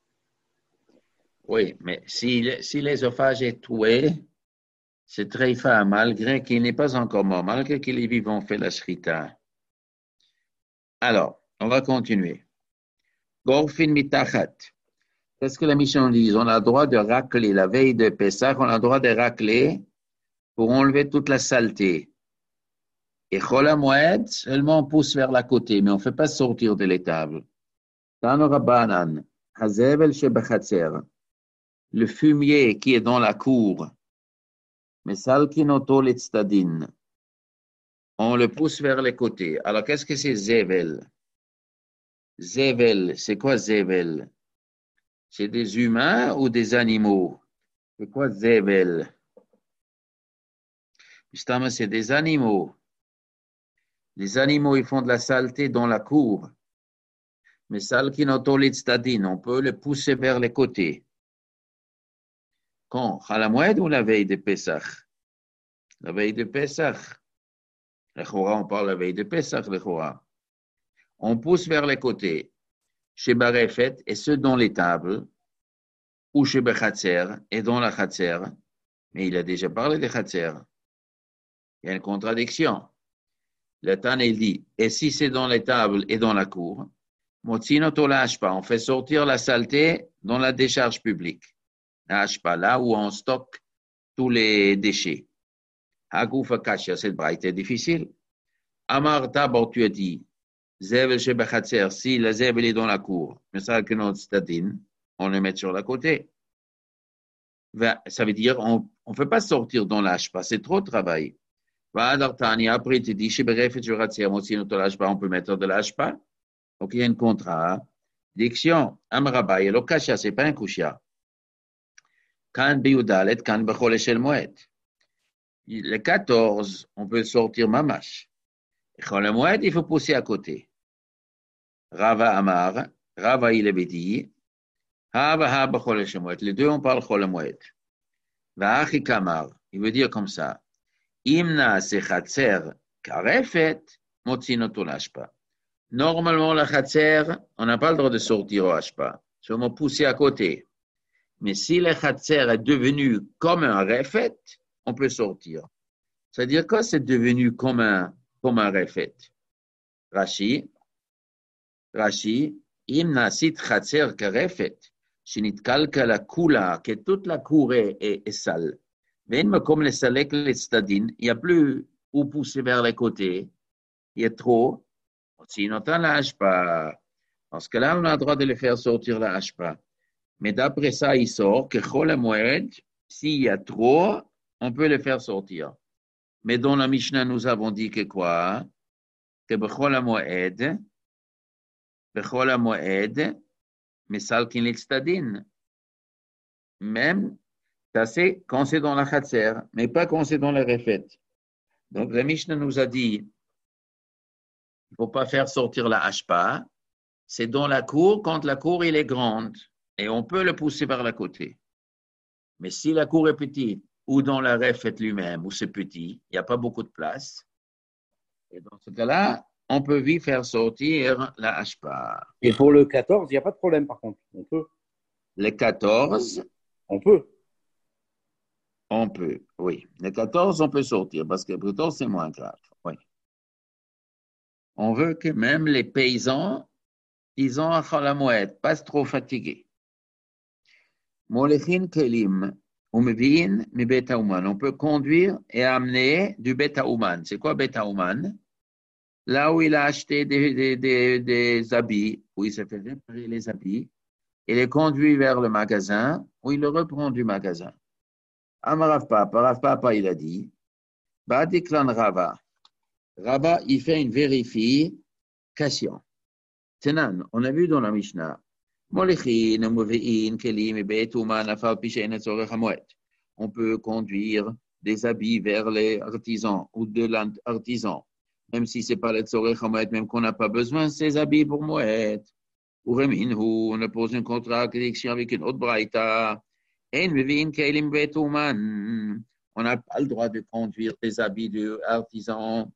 Oui, mais si, si l'ésophage est troué, c'est très fin, malgré qu'il n'est pas encore mort, malgré qu'il est vivant, on fait la shrita. Alors, on va continuer. Gorfin mitachat. Qu'est-ce que la mission dit? On a le droit de racler, la veille de Pessah, on a le droit de racler pour enlever toute la saleté. Et Chol HaMoed, seulement on pousse vers la côté, mais on ne fait pas sortir de l'étable. Tano Rabbanan, Hazevel Shebachatzer. Le fumier qui est dans la cour, Mais salkinoto l'etstadin. On le pousse vers les côtés. Alors, qu'est-ce que c'est Zével? Zével, c'est quoi Zével? C'est des humains ou des animaux? C'est quoi Zével? Justement, c'est des animaux. Les animaux, ils font de la saleté dans la cour. Mais salkinoto l'etstadin, on peut le pousser vers les côtés. Quand? À la Moued ou la veille de Pessah? La veille de Pessah. Le Chora, on parle la veille de Pessah, le Chora. On pousse vers les côtés. Chez Barefet, et ceux dans les tables, ou chez Bechatzer, et dans la Chatzer. Mais il a déjà parlé de Chatzer. Il y a une contradiction. Le Tan, il dit, et si c'est dans les tables et dans la cour, Motzinoto la hashpa, on fait sortir la saleté dans la décharge publique. La hashpa, là où on stocke tous les déchets. Hagoufa Kashia, c'est le difficile. Amar d'abord tu as dit, Zevel chez Bechatzer, si la Zevel est dans la cour, mais ça que notre statine, on le met sur la côté. Ça veut dire, on ne peut pas sortir dans l'ashpa, c'est trop de travail. Après, tu dis, chez Berefet, je ratire, on peut mettre de l'ashpa. Donc, il y a un contrat. Diction, Amraba, et le Kashia, ce n'est pas un Kushia. Kan Biyudalet, Kan Bechol Shel Moed. Le quatorze, on peut sortir Mamash. Chol Moed, il faut pousser à côté. Rava Amar, Rava il avait dit, Hava Haba Chol Shel Moed. Les deux, on parle Chol Moed. Vachi Kamar, il veut dire comme ça. Imna se Chatzer Karefet, Motzinoto l'ashpa. Normalement, la Chatzer, on n'a pas le droit de sortir au Hashpa. Seulement pousser à côté. Mais si la Chatzer est devenue comme un refet, on peut sortir. C'est-à-dire que c'est devenu comme un, comme un refet. Rashi, Rashi, Imna sit Chatzer Karefet, Shinitkal la Kula, que toute la cour est, est, est sale. Même comme les salek, les stadines, il n'y a plus où pousser vers les côtés. Il y a trop. Sinon, on la hashpa. Parce que là, on a le droit de le faire sortir la hashpa. Mais d'après ça, il sort que Chol Moed, s'il y a trop, on peut le faire sortir. Mais dans la Mishnah, nous avons dit que quoi? Que Bechol Moed, Bechol Moed, mais Salkin l'Etstadin. Même, ça c'est quand c'est dans la Chatzer, mais pas quand c'est dans la Refet. Donc, la Mishnah nous a dit, il ne faut pas faire sortir la hashpa. C'est dans la cour quand la cour il est grande et on peut le pousser vers le côté. Mais si la cour est petite ou dans la refet lui-même où c'est petit, il n'y a pas beaucoup de place. Et dans ce cas-là, on peut vite faire sortir la hashpa. Et pour le quatorze, il n'y a pas de problème par contre. On peut. Le quatorze, on peut. On peut, oui. Le quatorze, on peut sortir parce que le quatorze, c'est moins grave. Oui. On veut que même les paysans, ils ont un chalamouet, pas trop fatigués. Molechin kelim, on peut conduire et amener du beta-ouman. C'est quoi beta-ouman? Là où il a acheté des, des, des, des habits, où il s'est fait réparer les habits, il les conduit vers le magasin, où il le reprend du magasin. Amarav Papa, Rav Papa, il a dit, Badiklan Rava. Rava, il fait une vérification. Tenan, on a vu dans la Mishnah, on peut conduire des habits vers les artisans ou de l'artisan, même si ce n'est pas le tzorech hamoed, même qu'on n'a pas besoin de ces habits pour moed. Ou remin, on a posé un contradiction avec une autre braïta. On n'a pas le droit de conduire des habits de artisans.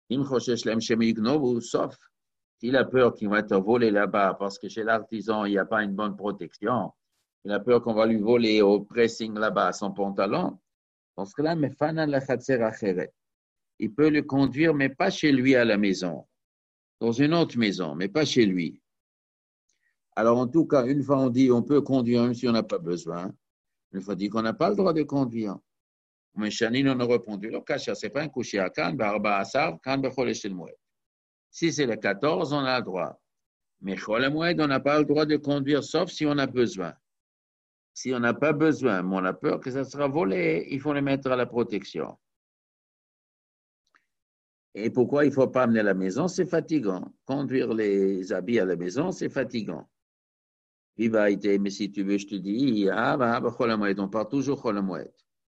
Sauf s'il a peur qu'il va te voler là-bas, parce que chez l'artisan, il n'y a pas une bonne protection. Il a peur qu'on va lui voler au pressing là-bas son pantalon. Parce que là, il peut le conduire, mais pas chez lui à la maison. Dans une autre maison, mais pas chez lui. Alors, en tout cas, une fois on dit on peut conduire même si on n'a pas besoin. Une fois on dit qu'on n'a pas le droit de conduire. Mais Chanine, on a répondu, le kasha, ce n'est pas un coucher à Khan, Barba Asar, Khan Bechol Shel Moed. Si c'est le quatorze, on a le droit. Mais Chol Moed, on n'a pas le droit de conduire, sauf si on a besoin. Si on n'a pas besoin, mais on a peur que ça sera volé, il faut les mettre à la protection. Et pourquoi il ne faut pas amener à la maison? C'est fatigant. Conduire les habits à la maison, c'est fatigant. Mais si tu veux, je te dis, ah, bah, bah, on part toujours Chol Hamoed.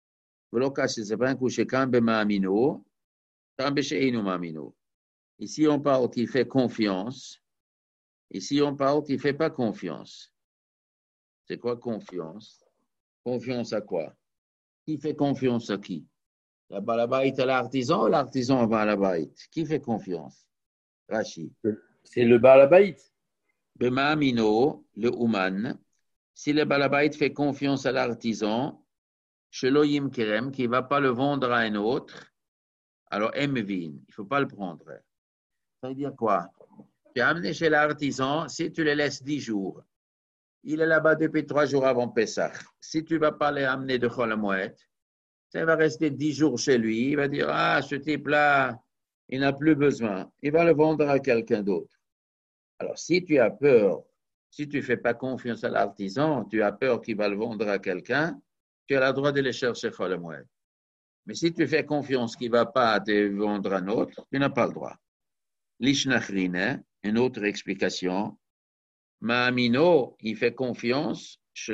Ici, on parle qu'il fait confiance. Ici, on parle qu'il ne fait pas confiance. C'est quoi confiance? Confiance à quoi? Qui fait confiance à qui? La balabait à l'artisan ou l'artisan à balabait? Qui fait confiance? Rachi. C'est le balabait. Bemamino, le Ouman. Si le balabait fait confiance à l'artisan, Sheloyim Kerem, qui ne va pas le vendre à un autre, alors Emvin, il ne faut pas le prendre. Ça veut dire quoi? Tu as amené chez l'artisan, si tu le laisses dix jours, il est là-bas depuis trois jours avant Pessah. Si tu ne vas pas l'amener de Chol Hamoed, ça va rester dix jours chez lui. Il va dire, ah, ce type-là, il n'a plus besoin. Il va le vendre à quelqu'un d'autre. Alors, si tu as peur, si tu ne fais pas confiance à l'artisan, tu as peur qu'il va le vendre à quelqu'un, tu as le droit de le chercher Chol Hamoed. Mais si tu fais confiance qu'il ne va pas te vendre à un autre, tu n'as pas le droit. L'Ishnachrine, une autre explication. Ma'amino, il fait confiance, qui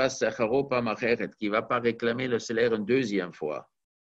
ne va pas réclamer le salaire une deuxième fois.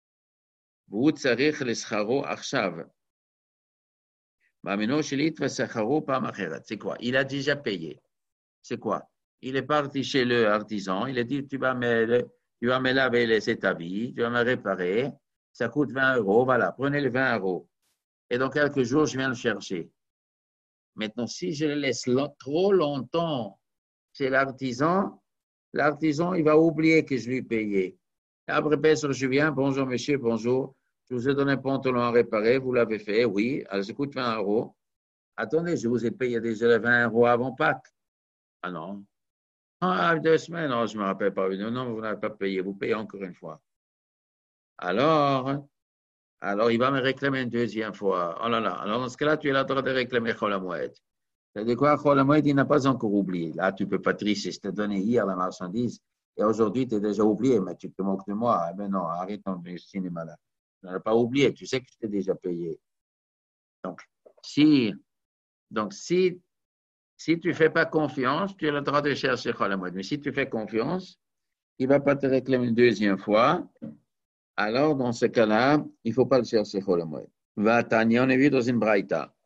C'est quoi? Il a déjà payé. C'est quoi? Il est parti chez le artisan, il a dit, tu vas me, tu vas me laver les établis, tu vas me réparer, ça coûte vingt euros, voilà, prenez les vingt euros. Et dans quelques jours, je viens le chercher. Maintenant, si je le laisse trop longtemps chez l'artisan, l'artisan, il va oublier que je lui ai payé. Après, je viens, bonjour monsieur, bonjour, je vous ai donné un pantalon à réparer, vous l'avez fait, oui, alors ça coûte vingt euros. Attendez, je vous ai payé déjà les vingt euros avant Pâques. Ah non. Ah, deux semaines, non, je ne me rappelle pas. Non, non, vous n'avez pas payé, vous payez encore une fois. Alors, alors il va me réclamer une deuxième fois. Oh là là, alors dans ce cas-là, tu es là droit de réclamer Chol Hamoed. C'est-à-dire quoi, Chol Hamoed, il n'a pas encore oublié. Là, tu ne peux pas tricher, je t'ai donné hier la marchandise, et aujourd'hui, tu es déjà oublié, mais tu te moques de moi. Eh bien non, arrête ton cinéma là. Tu n'as pas oublié, tu sais que je t'ai déjà payé. Donc, si, donc, si, si tu ne fais pas confiance, tu as le droit de chercher Chol Hamoed. Mais si tu fais confiance, il ne va pas te réclamer une deuxième fois. Alors, dans ce cas-là, il ne faut pas le chercher Chol Hamoed. Vatania, on est vu dans une braïta.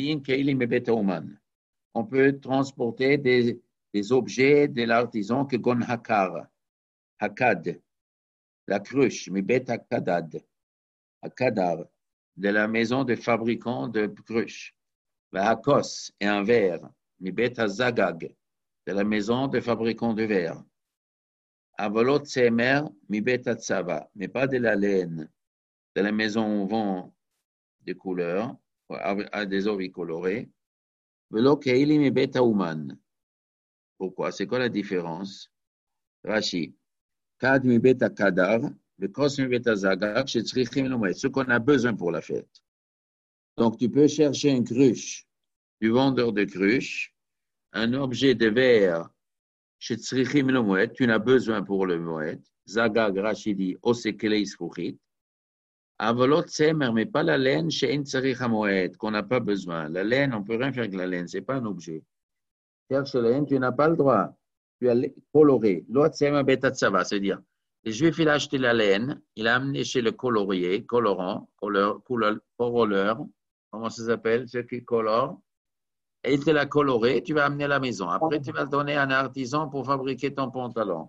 On peut transporter des, des objets de l'artisan que gon hakar, hakad, la cruche, mibet hakadad, hakadar, de la maison de fabricant de cruches. Hakos et un verre, mibet hazagag, de la maison de fabricant de verre. Avolot semer, mibet hatzava, mais pas de la laine, de la maison où on vend des couleurs, à des ovis colorés. Velo keili mibet hauman. Pourquoi? C'est quoi la différence? Rashi. Kad mibet hakadar, bekos mibet hazagag, shetzrichim lomoed, ce qu'on a besoin pour la fête. Donc, tu peux chercher une cruche du vendeur de cruche, un objet de verre chez Tzrichim le Moed, tu n'as besoin pour le Moed, Zagag Rachidi, Osekelei Sruchit, Avolot Semer, mais pas la laine chez Un Tzrich Moed, qu'on n'a pas besoin. La laine, on ne peut rien faire avec la laine, ce n'est pas un objet. Cherche la laine, tu n'as pas le droit. Tu as coloré. L'autre Semer Betatsava, c'est-à-dire, le juif, il a acheté la laine, il a amené chez le colorier, colorant, couleur, couleur, coloreur, comment ça s'appelle, ceux qui colorent, et il te l'a coloré, tu vas amener à la maison. Après, tu vas le donner à un artisan pour fabriquer ton pantalon.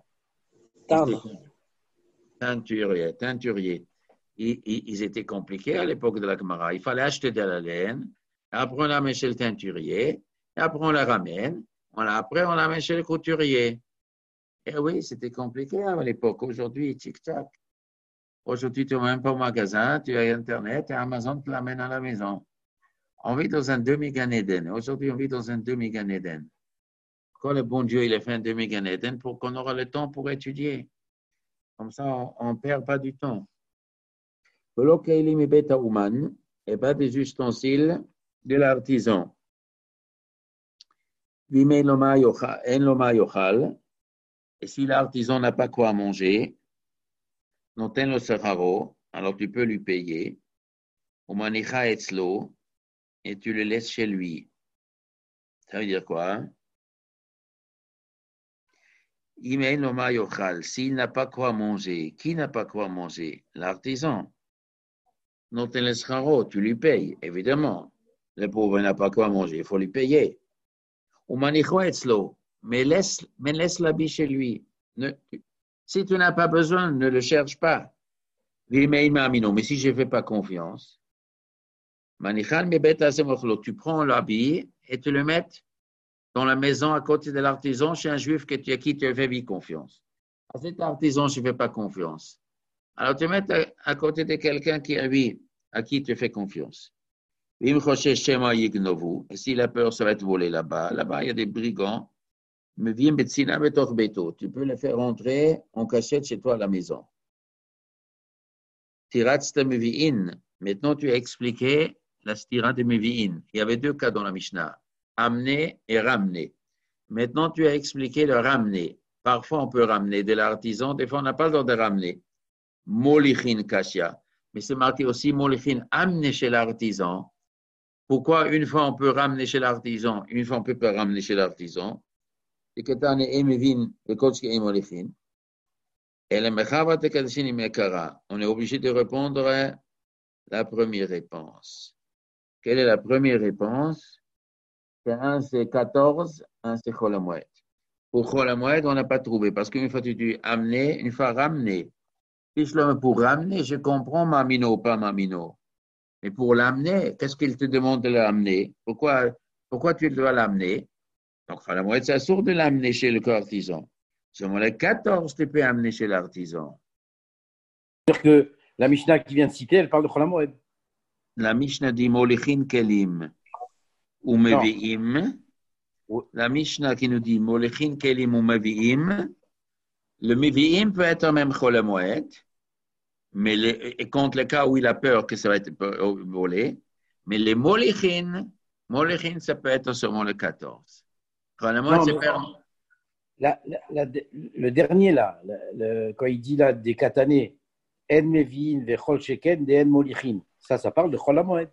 Teinturier, teinturier. Ils, ils, ils étaient compliqués à l'époque de la Gemara. Il fallait acheter de la laine, après on la met chez le teinturier, et après on la ramène, on la, après on la met chez le couturier. Et oui, c'était compliqué à l'époque. Aujourd'hui, tic-tac. Aujourd'hui, tu ne vas même pas au magasin, tu as Internet et Amazon te l'amène à la maison. On vit dans un demi-Gan Eden. Aujourd'hui, on vit dans un demi-Gan Eden. Quand le bon Dieu il a fait un demi-Gan Eden pour qu'on aura le temps pour étudier. Comme ça, on ne perd pas du temps. Et pas des ustensiles de l'artisan. Et si l'artisan n'a pas quoi manger, noten le saharo, alors tu peux lui payer. Au manicha etzlo, et tu le laisses chez lui. Ça veut dire quoi? Hein? S'il n'a pas quoi manger, qui n'a pas quoi manger? L'artisan. Noten le saharo, tu lui payes, évidemment. Le pauvre n'a pas quoi manger, il faut lui payer. Au manicha etzlo, mais laisse, mais laisse l'habit chez lui. Ne, si tu n'as pas besoin, ne le cherche pas. Mais si je ne fais pas confiance, tu prends l'habit et tu le mets dans la maison à côté de l'artisan chez un juif que tu, à qui tu fais confiance. À cet artisan, je ne fais pas confiance. Alors tu mets à, à côté de quelqu'un qui a lui, à qui tu fais confiance. Et s'il a peur, ça va être volé là-bas. Là-bas, il y a des brigands. Mais viens Betsina Betor Beto. Tu peux le faire rentrer en cachette chez toi à la maison. Tiratz de Mevi'in. Maintenant, tu as expliqué la stira de Mevi'in. Il y avait deux cas dans la Mishnah. Amener et ramener. Maintenant, tu as expliqué le ramener. Parfois, on peut ramener de l'artisan. Des fois, on n'a pas le droit de ramener. Molichin Kashia. Mais c'est marqué aussi Molichin amener chez l'artisan. Pourquoi une fois on peut ramener chez l'artisan, une fois on ne peut pas ramener chez l'artisan? C'est que tu as le coach qui est molichin. Et le mechavat de kadshini mekara. On est obligé de répondre la première réponse. Quelle est la première réponse? C'est un, c'est quatorze, un, c'est cholamoued. Pour cholamoued, on n'a pas trouvé, parce qu'une fois tu dis amener, une fois ramener. Si je le pour ramener, je comprends mamino, pas mamino. Mais pour l'amener, qu'est-ce qu'il te demande de l'amener? Pourquoi, pourquoi tu dois l'amener? Donc, cholamoued, c'est sourd de l'amener chez le artisan. Sur les quatorze, tu peux amener chez l'artisan. C'est-à-dire que la Mishnah qui vient de citer, elle parle de cholamoued. La Mishnah dit molichin kelim ou mevi'im. La Mishnah qui nous dit molichin kelim ou mevi'im. Le mevi'im peut être même cholamoued, mais les, et contre le cas où il a peur que ça va être volé. Mais les molichin, molichin, ça peut être seulement le quatorze. Cholamoued, c'est permis. La, la, la, le dernier, là, le, le, quand il dit là, des katané, en mevi'in vechol sheken de en molichin, ça, ça parle de cholamoued.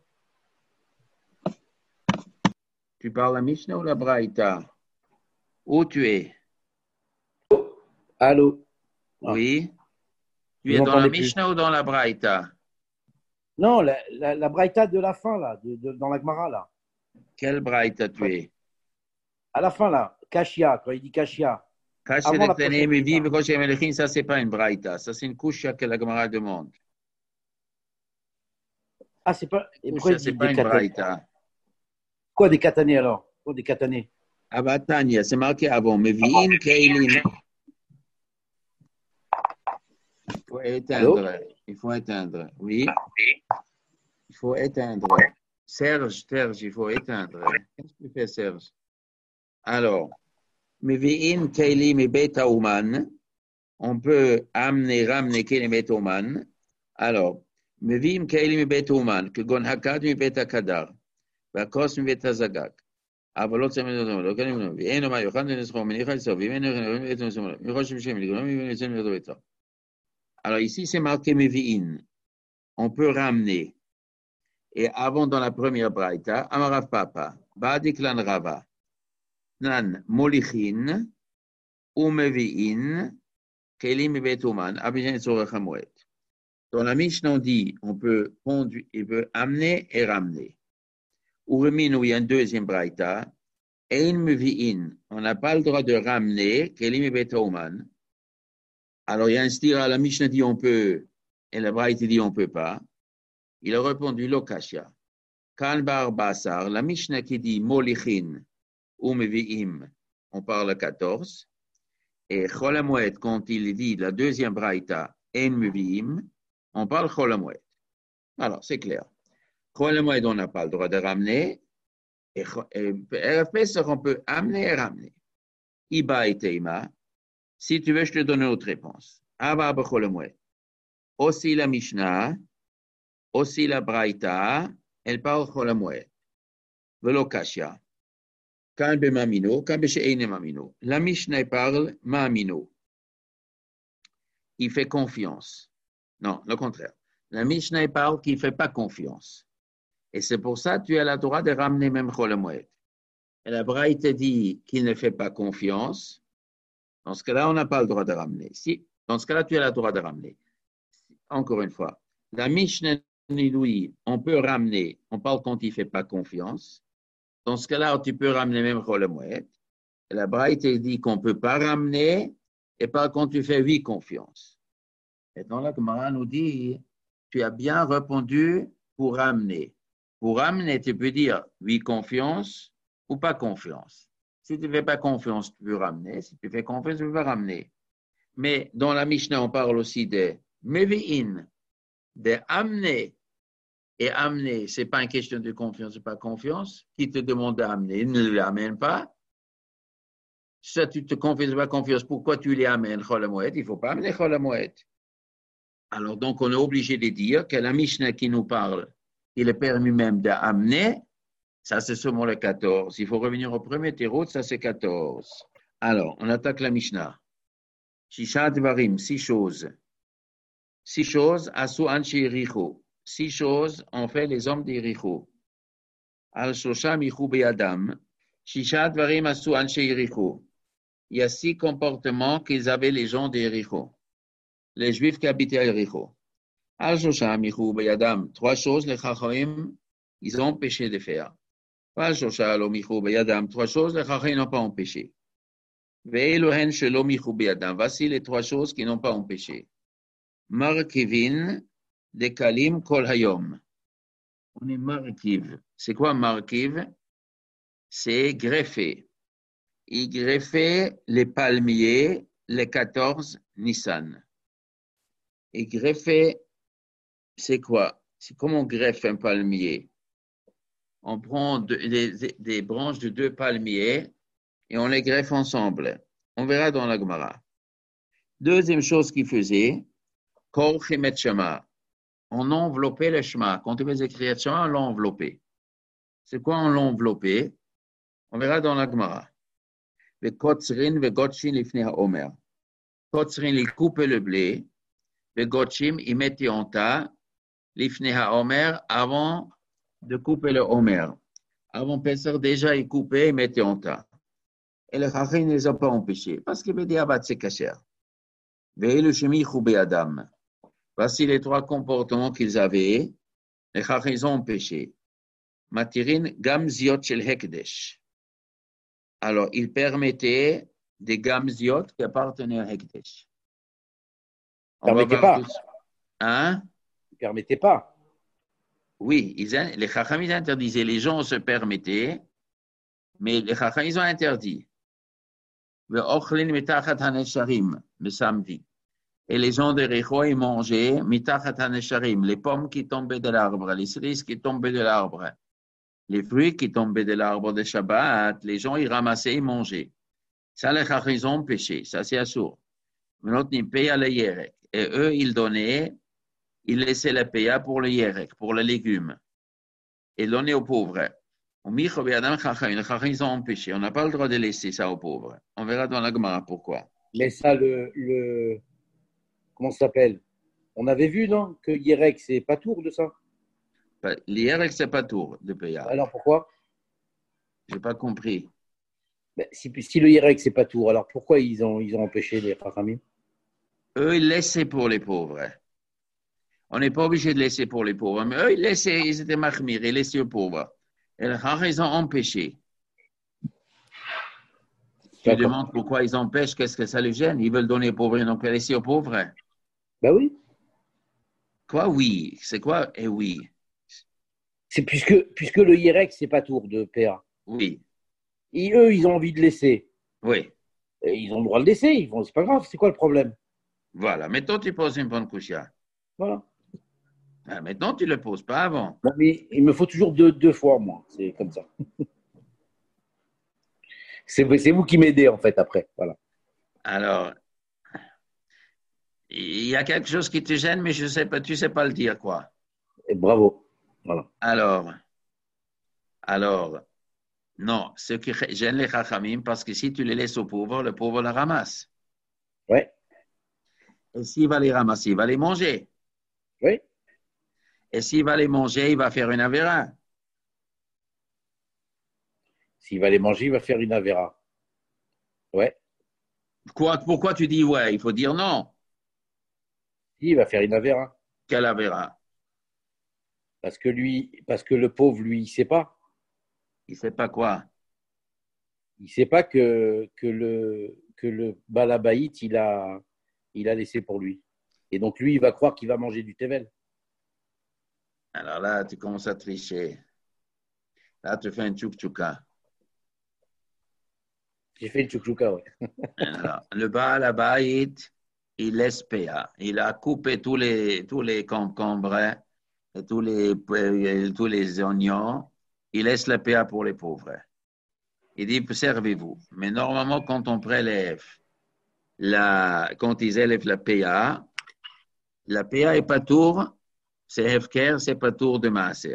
Tu parles la Mishnah ou la Braïta? Où tu es? Allô? Oui. Tu es dans la Mishnah plus. Ou dans la Braïta? Non, la, la, la Braïta de la fin, là, de, de, dans la Gemara, là. Quelle Braïta tu es? À la fin, là, Kashia, quand il dit Kashia. Kashia, ça, c'est pas une Braïta. Ça, c'est une Kusha que la Gemara demande. Ah, c'est pas, Kusha, c'est pas une Braïta. Quoi des katané alors? Quoi des katané? Ah bah Tania, c'est marqué avant. Mevi'in keilim. Il faut éteindre. Allô? Il faut éteindre. Oui. Il faut éteindre. Serge, Serge, il faut éteindre. Qu'est-ce que tu fais, Serge? Alors, Mevi'in keilim et beta uman. On peut amener, ramener keilim et beta uman. Alors, Mevi'in keilim et beta uman. Que gon hakad mi beta kadar. והכוס מבית הזגג. אבל לא צמד אותו, לא כאן ימנו, ואין לו מה יוכל לנסחו, מניחה לסוף, ואם אין לכם את המסומל, מכל שבשם, לגרום מבית מבית ביתו. Alors ici, c'est marqué Mevi'in. On peut ramener. Et avant, dans la première braïta, Amarav Papa, Ba'adik lan Rava, Nan Molichin, ou Mevi'in, Kelim מבית אומן, Abidjan Tzorech HaMoed. Dans la Mishnah, on dit, on peut conduire, il peut amener et ramener. Ou remin où il y a un deuxième braïta, ein mevi'in, on n'a pas le droit de ramener, kelim et betauman. Alors il y a un stira, la Mishnah dit on peut, et la braïta dit on peut pas. Il a répondu lokashia. Kan bar basar, la Mishnah qui dit molichin ou mevi'im, on parle quatorze. Et cholamouet, quand il dit la deuxième braïta, ein mevi'im, on parle cholamouet. Alors c'est clair. Cholamoued, on n'a pas le droit de ramener. Et R F P, on peut amener et ramener. Iba et Teima. Si tu veux, je te donne une autre réponse. Ava Cholamoued. Aussi la Mishnah, aussi la Braïta, elle parle Cholamoued. Velo Kashia. Kan be Mamino, kan be She'ene Mamino. La Mishnah parle Mamino. il fait confiance. Non, le contraire. La Mishnah parle qu'il ne fait pas confiance. Et c'est pour ça que tu as le droit de ramener même Chol Hamoed. Et la Braïta te dit qu'il ne fait pas confiance. Dans ce cas-là, on n'a pas le droit de ramener. Si, dans ce cas-là, tu as le droit de ramener. Encore une fois, la Mishnah Nidoui, on peut ramener, on parle quand il ne fait pas confiance. Dans ce cas-là, tu peux ramener même Chol Hamoed. Et la Braïta dit qu'on ne peut pas ramener, et pas quand tu fais oui confiance. Et dans la Gemara nous dit, tu as bien répondu pour ramener. Pour ramener, tu peux dire oui confiance ou pas confiance. Si tu ne fais pas confiance, tu peux ramener. Si tu fais confiance, tu peux pas ramener. Mais dans la Mishnah, on parle aussi de mevi'in, de amener. Et amener, ce n'est pas une question de confiance ou pas confiance. Qui te demande d'amener, il ne l'amène pas. Si tu te confies ou pas confiance, pourquoi tu les amènes Chol Hamoed? Il ne faut pas amener Chol Hamoed. Alors donc, on est obligé de dire que la Mishnah qui nous parle, il est permis même d'amener. Ça, c'est seulement le quatorze. Il faut revenir au premier terreau, ça, c'est quatorze. Alors, on attaque la Mishnah. Shisha Dvarim, six choses. Six choses, Asu Anshi Yericho. Six choses ont fait les hommes d'Yericho. Al Shosha Michu Beyadam. Shisha Dvarim Asu Anshi Yericho. Il y a six comportements qu'ils avaient les gens d'Yericho. Les Juifs qui habitaient à Yericho. Al Shosha Michu Beyadam. Trois choses, les Chachamim, ils ont empêché de faire. Al Shosha Lo Michu Beyadam. Trois choses, les Chachamim n'ont pas empêché. Ve'elohen Shelo Michu Beyadam. Voici les trois choses qui n'ont pas empêché. Markivin Dekalim Kol Hayom. On est markiv. C'est quoi markiv? C'est greffer. Il greffait les palmiers les quatorze Nissan. Et greffer, c'est quoi? C'est comment on greffe un palmier. On prend de, des, des branches de deux palmiers et on les greffe ensemble. On verra dans la Gemara. Deuxième chose qu'il faisait, Kol Chemet Shema. On enveloppait le Shema. Quand on faisait écrire Shema, on l'enveloppait. C'est quoi on l'enveloppait? On verra dans la Gemara. Le Kotzrin, le Gotchin, l'Ifnei HaOmer. Kotzrin, il coupait le blé. Le Gotchim, il mettait en tas l'Ifnei HaOmer avant de couper le Homer. Avant Pesach, déjà, il coupait, il mettait en tas. Et le Chachamim ne les a pas empêchés. Parce que Bediabat, c'est kasher. Ve'elu Shemi Chubei Adam. Voici les trois comportements qu'ils avaient. Les Chachamim ont empêché. Matirin Gamziot Shel Hekdesh. Alors, il permettait des gamziot qui appartenaient à Hekdesh. Il ne permettait pas. Tous... Hein? Il ne permettait pas. Oui, ils, les Chachamim interdisaient. Les gens se permettaient, mais les Chachamim ont interdit. Le Ochlin mitachat hanesharim, le samedi. Et les gens de Yericho, ils mangeaient mitachat hanesharim, les pommes qui tombaient de l'arbre, les cerises qui tombaient de l'arbre. Les fruits qui tombaient de l'arbre de Shabbat, les gens, ils ramassaient et mangeaient. Ça, les Chachamim ont péché. Ça, c'est assourd. Maintenant, ils payaient le Yerek. Et eux, ils donnaient, ils laissaient le paya pour le Yerek, pour les légumes. Et ils donnaient aux pauvres. Les Chachamim ont empêché. On n'a pas le droit de laisser ça aux pauvres. On verra dans la Gemara pourquoi. Mais ça, le, le comment ça s'appelle? On avait vu, non, que Yerek, c'est pas tour de ça? L'Yerek, c'est pas tour de paya. Alors pourquoi? Je n'ai pas compris. Ben, si, si le Yerek, c'est pas tour, alors pourquoi ils ont, ils ont empêché les Chachamim? Eux, ils laissaient pour les pauvres. On n'est pas obligé de laisser pour les pauvres, mais eux, ils laissaient, ils étaient machmir, ils laissaient aux pauvres. Et les Chachamim, ils ont empêché. Tu demandes pourquoi ils empêchent, qu'est-ce que ça les gêne? Ils veulent donner aux pauvres, ils n'ont pas laissé aux pauvres. Ben oui. Quoi, oui? C'est quoi? Eh oui. C'est puisque, puisque le Yerek, c'est pas tour de P A. Oui. Et eux, ils ont envie de laisser. Oui. Et ils ont le droit de laisser. Ils vont, c'est pas grave. C'est quoi le problème? Voilà. Maintenant, tu poses une bonne couchia. Voilà. Ah, maintenant, tu ne le poses pas avant. Non, mais il me faut toujours deux, deux fois, moi. C'est comme ça. c'est, c'est vous qui m'aidez, en fait, après. Voilà. Alors, il y a quelque chose qui te gêne, mais je sais pas, tu ne sais pas le dire, quoi. Et bravo. Voilà. Alors, alors, non, ce qui gêne les Chachamim, parce que si tu les laisses aux pauvres, le pauvre la ramasse. Ouais. Et s'il va les ramasser, il va les manger. Oui. Et s'il va les manger, il va faire une avéra. S'il va les manger, il va faire une avéra. Ouais. Quoi, pourquoi tu dis ouais? Il faut dire non. Il va faire une avéra. Quelle avéra? Parce que lui, parce que le pauvre, lui, il sait pas. Il ne sait pas quoi. Il sait pas que, que le, que le balabaït, il a, il a laissé pour lui. Et donc, lui, il va croire qu'il va manger du tevel. Alors là, tu commences à tricher. Là, tu fais un tchouk-tchouka. J'ai fait une chouchouka, ouais. Alors, le Baal Habayit, il laisse Péa. Il a coupé tous les, tous les concombres et tous les, tous les oignons. Il laisse la Péa pour les pauvres. Il dit, servez-vous. Mais normalement, quand on prélève, la, quand ils élèvent la Péa, la Péa est pas tour, c'est Hefker, c'est pas tour de Maaser.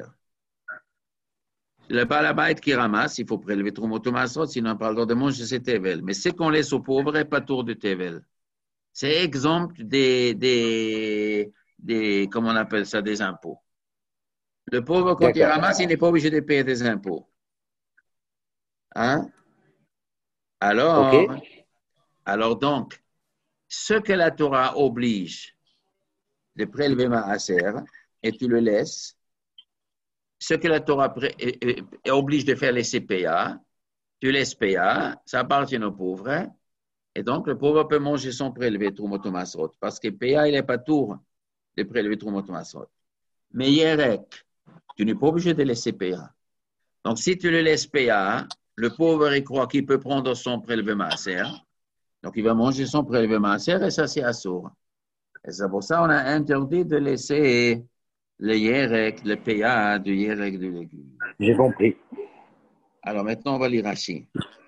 Le Baal Habayit qui ramasse, il faut prélever Trumot ou Maasrot, sinon on n'a pas le droit de manger, c'est Tevel. Mais ce qu'on laisse aux pauvres n'est pas tour de Tevel. C'est exemple des, des, des, comment on appelle ça, des impôts. Le pauvre, quand il ramasse, il n'est pas obligé de payer des impôts. Hein? Alors, okay. alors donc, ce que la Torah oblige de prélever Maaser, et tu le laisses, ce que la Torah oblige de faire laisser P A, tu laisses P A, ça appartient aux pauvres, et donc le pauvre peut manger son prélevé Trumot ou Masrot, parce que P A, il n'est pas tour de prélever Trumot ou Masrot. Mais Yerek, tu n'es pas obligé de laisser P A. Donc si tu le laisses P A, le pauvre, il croit qu'il peut prendre son prélevé Maaser, donc il va manger son prélevé Maaser, et ça c'est assourd. Et c'est pour ça qu'on a interdit de laisser le Yerek, le P A du Yerek du légume. J'ai compris. Alors maintenant, on va lire Rashi.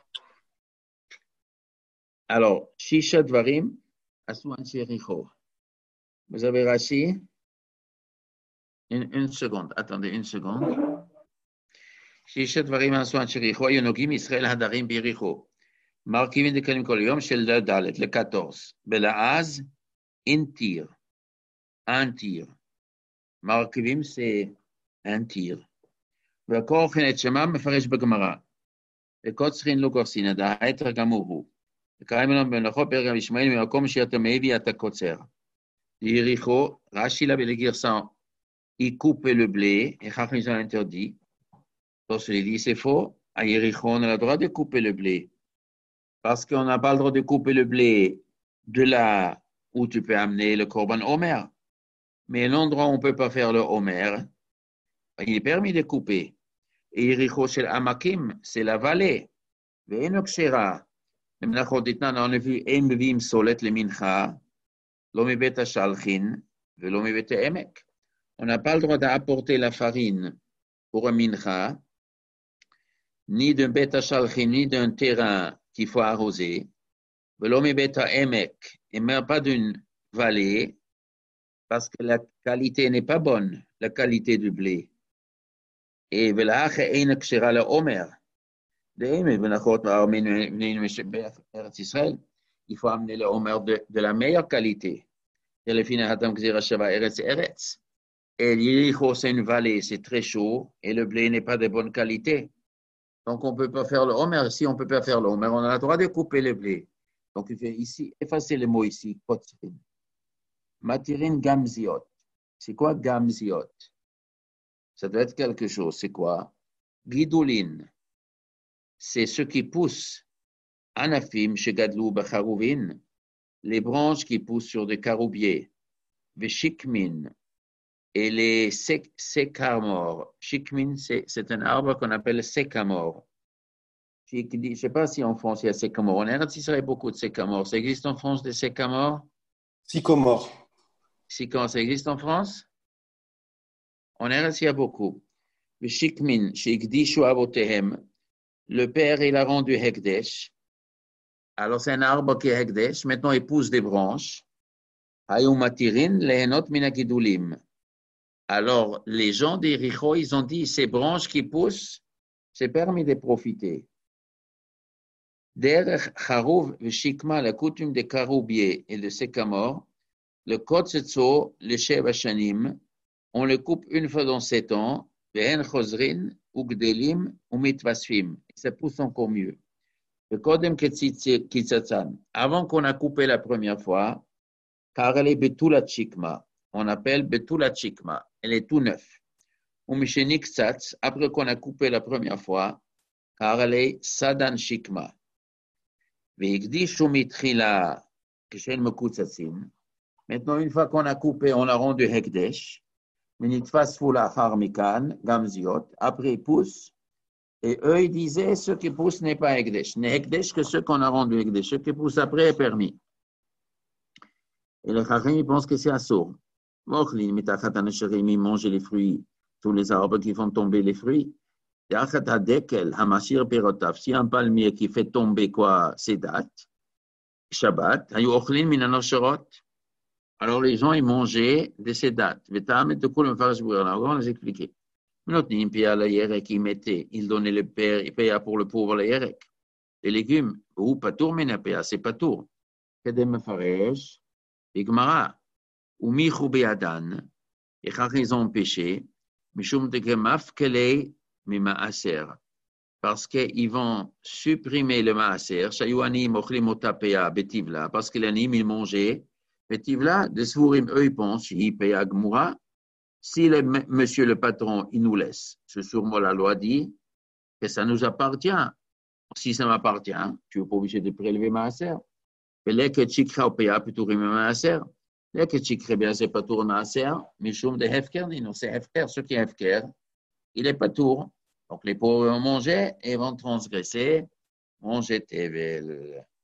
Alors, Shisha Dvarim, Asuan Shericho. Vous avez Rashi? Une, une seconde, attendez une seconde. Shisha Dvarim, Asuan Shericho, Yonogim, Israël Hadarim, Biricho. Markivin de Kalim Kol Yom, Shel Dalet, le quatorze. Belaaz, Intir. Un tir. Markivim, c'est un tir. והכל כן את שמם מפרש בגמרא. וקוצחין לא קורסין, הדהייתר גמור הוא. וקראים אלון במלאכו פרק המשמעאל ממקום שאתה מביא אתה קוצר. יריחו, רש"י là בגרסה, il coupe le blé, et Chachamim ils ont interdit. Lorsque il dit c'est faux, à Yericho on a le droit de couper le blé. Parce qu'on n'a pas le droit de couper le blé de là où tu peux amener le korban Omer. Mais l'endroit où on ne peut pas faire le Omer, il est permis de couper. Et Yericho shel Amakim, c'est la vallée. Ve'eno kshera. Memnachot ditnan, on a vu, en mevim solet le mincha, lo mibet ha-shalchin, ve'lo mibet ha-emek. On n'a pas le droit d'apporter la farine pour un mincha, ni d'un bet ha-shalchin, ni d'un terrain qu'il faut arroser, ve'lo mibet ha-emek, et même pas d'une vallée, parce que la qualité n'est pas bonne, la qualité du blé. Et ולאח אין הקשרה לעומר. דהיינו, ונחות בארץ ישראל, il faut amener le homer de, de la meilleure qualité. Et le fin hatam gzira shava eretz eretz. Et Yericho, c'est une vallée, c'est très chaud, et le blé n'est pas de bonne qualité. Donc, on ne peut pas faire le homer. Si on ne peut pas faire le homer, on a le droit de couper le blé. Donc, il fait ici, effacez le mot ici, kotrin. Matirin gamziot. C'est quoi gamziot? Ça doit être quelque chose. C'est quoi? Gidoulin. C'est ce qui pousse. Anafim, shegadlou, bacharouvin. Les branches qui poussent sur des caroubiers. Veshikmin. Et les sécamores. Shikmin, c'est un arbre qu'on appelle sécamore. Je ne sais pas si en France il y a sécamore. En Eretz Israël, il y a beaucoup de sécamores. Ça existe en France des sécamores? Sycomore. Sycamore, ça existe en France? En Eretz, il y a beaucoup. Le Shikmin, Shikdishu Avotehem, le père, il a rendu Hekdesh. Alors, c'est un arbre qui est Hekdesh. Maintenant, il pousse des branches. Hayumatirin, lehenot minakidulim. Alors, les gens d'Éricho, ils ont dit, ces branches qui poussent, c'est permis de profiter. Derech Charouv Shikma, la coutume des caroubiers et de sécamores, le kotzetso, le sheva shanim, on le coupe une fois dans sept ans, ve'en chozrin, ou gdelim, ou mitvasfim. Ça pousse encore mieux. Le kodem kitzatzan, avant qu'on a coupé la première fois, car elle est betula chikma, on appelle betula chikma, elle est tout neuf. Ou mishenik tzatz, après qu'on a coupé la première fois, car elle est sadan shikma. Ve'igdishu mitrila, kishen mekutzatzin. Maintenant, une fois qu'on a coupé, on a rendu hekdesh. Minitfasfu lachar mikan, gamziot. Après, ils poussent. Et eux, ils disaient, ce qui pousse n'est pas hekdesh. N'est hekdesh que ce qu'on a rendu hekdesh. Ce qui pousse après est permis. Et les chachim, ils pensent que c'est assour. Mochlin, mitachat anesherim, ils mangent les fruits. Tous les arbres qui font tomber les fruits. Deachat hadekel, hamashir perotav. Si un palmier qui fait tomber quoi, ses dates. Shabbat, hayu ochlin minanosherot. Alors, les gens, ils mangeaient de ces dates. On va les expliquer. Ils mettaient, ils donnaient le père pour le pauvre, la yerek. Les légumes, ou patour, mais c'est patour. Kedem mefaresh, igmara, ou michou beadan, et ils ont péché, mishum de gemaf kelei, mima aser. Parce qu'ils vont supprimer le maaser, shayuani mochlim otapea betivla, parce que l'anim, ils mangeaient. Là, de Svourim, eux, ils pensent, ils payent à Gmoura. Si le monsieur le patron, il nous laisse, ce sur-moi, la loi dit que ça nous appartient. Si ça m'appartient, tu n'es pas obligé de prélever ma serre. Mais là, que tu crées au pays, plutôt rimer ma serre. Là, que tu crées bien, c'est pas tour ma serre. Mais je suis de Hefker, non, c'est Hefker. Ce qui est Hefker, il n'est pas tour. Donc, les pauvres vont manger et vont transgresser. Manger Tevel.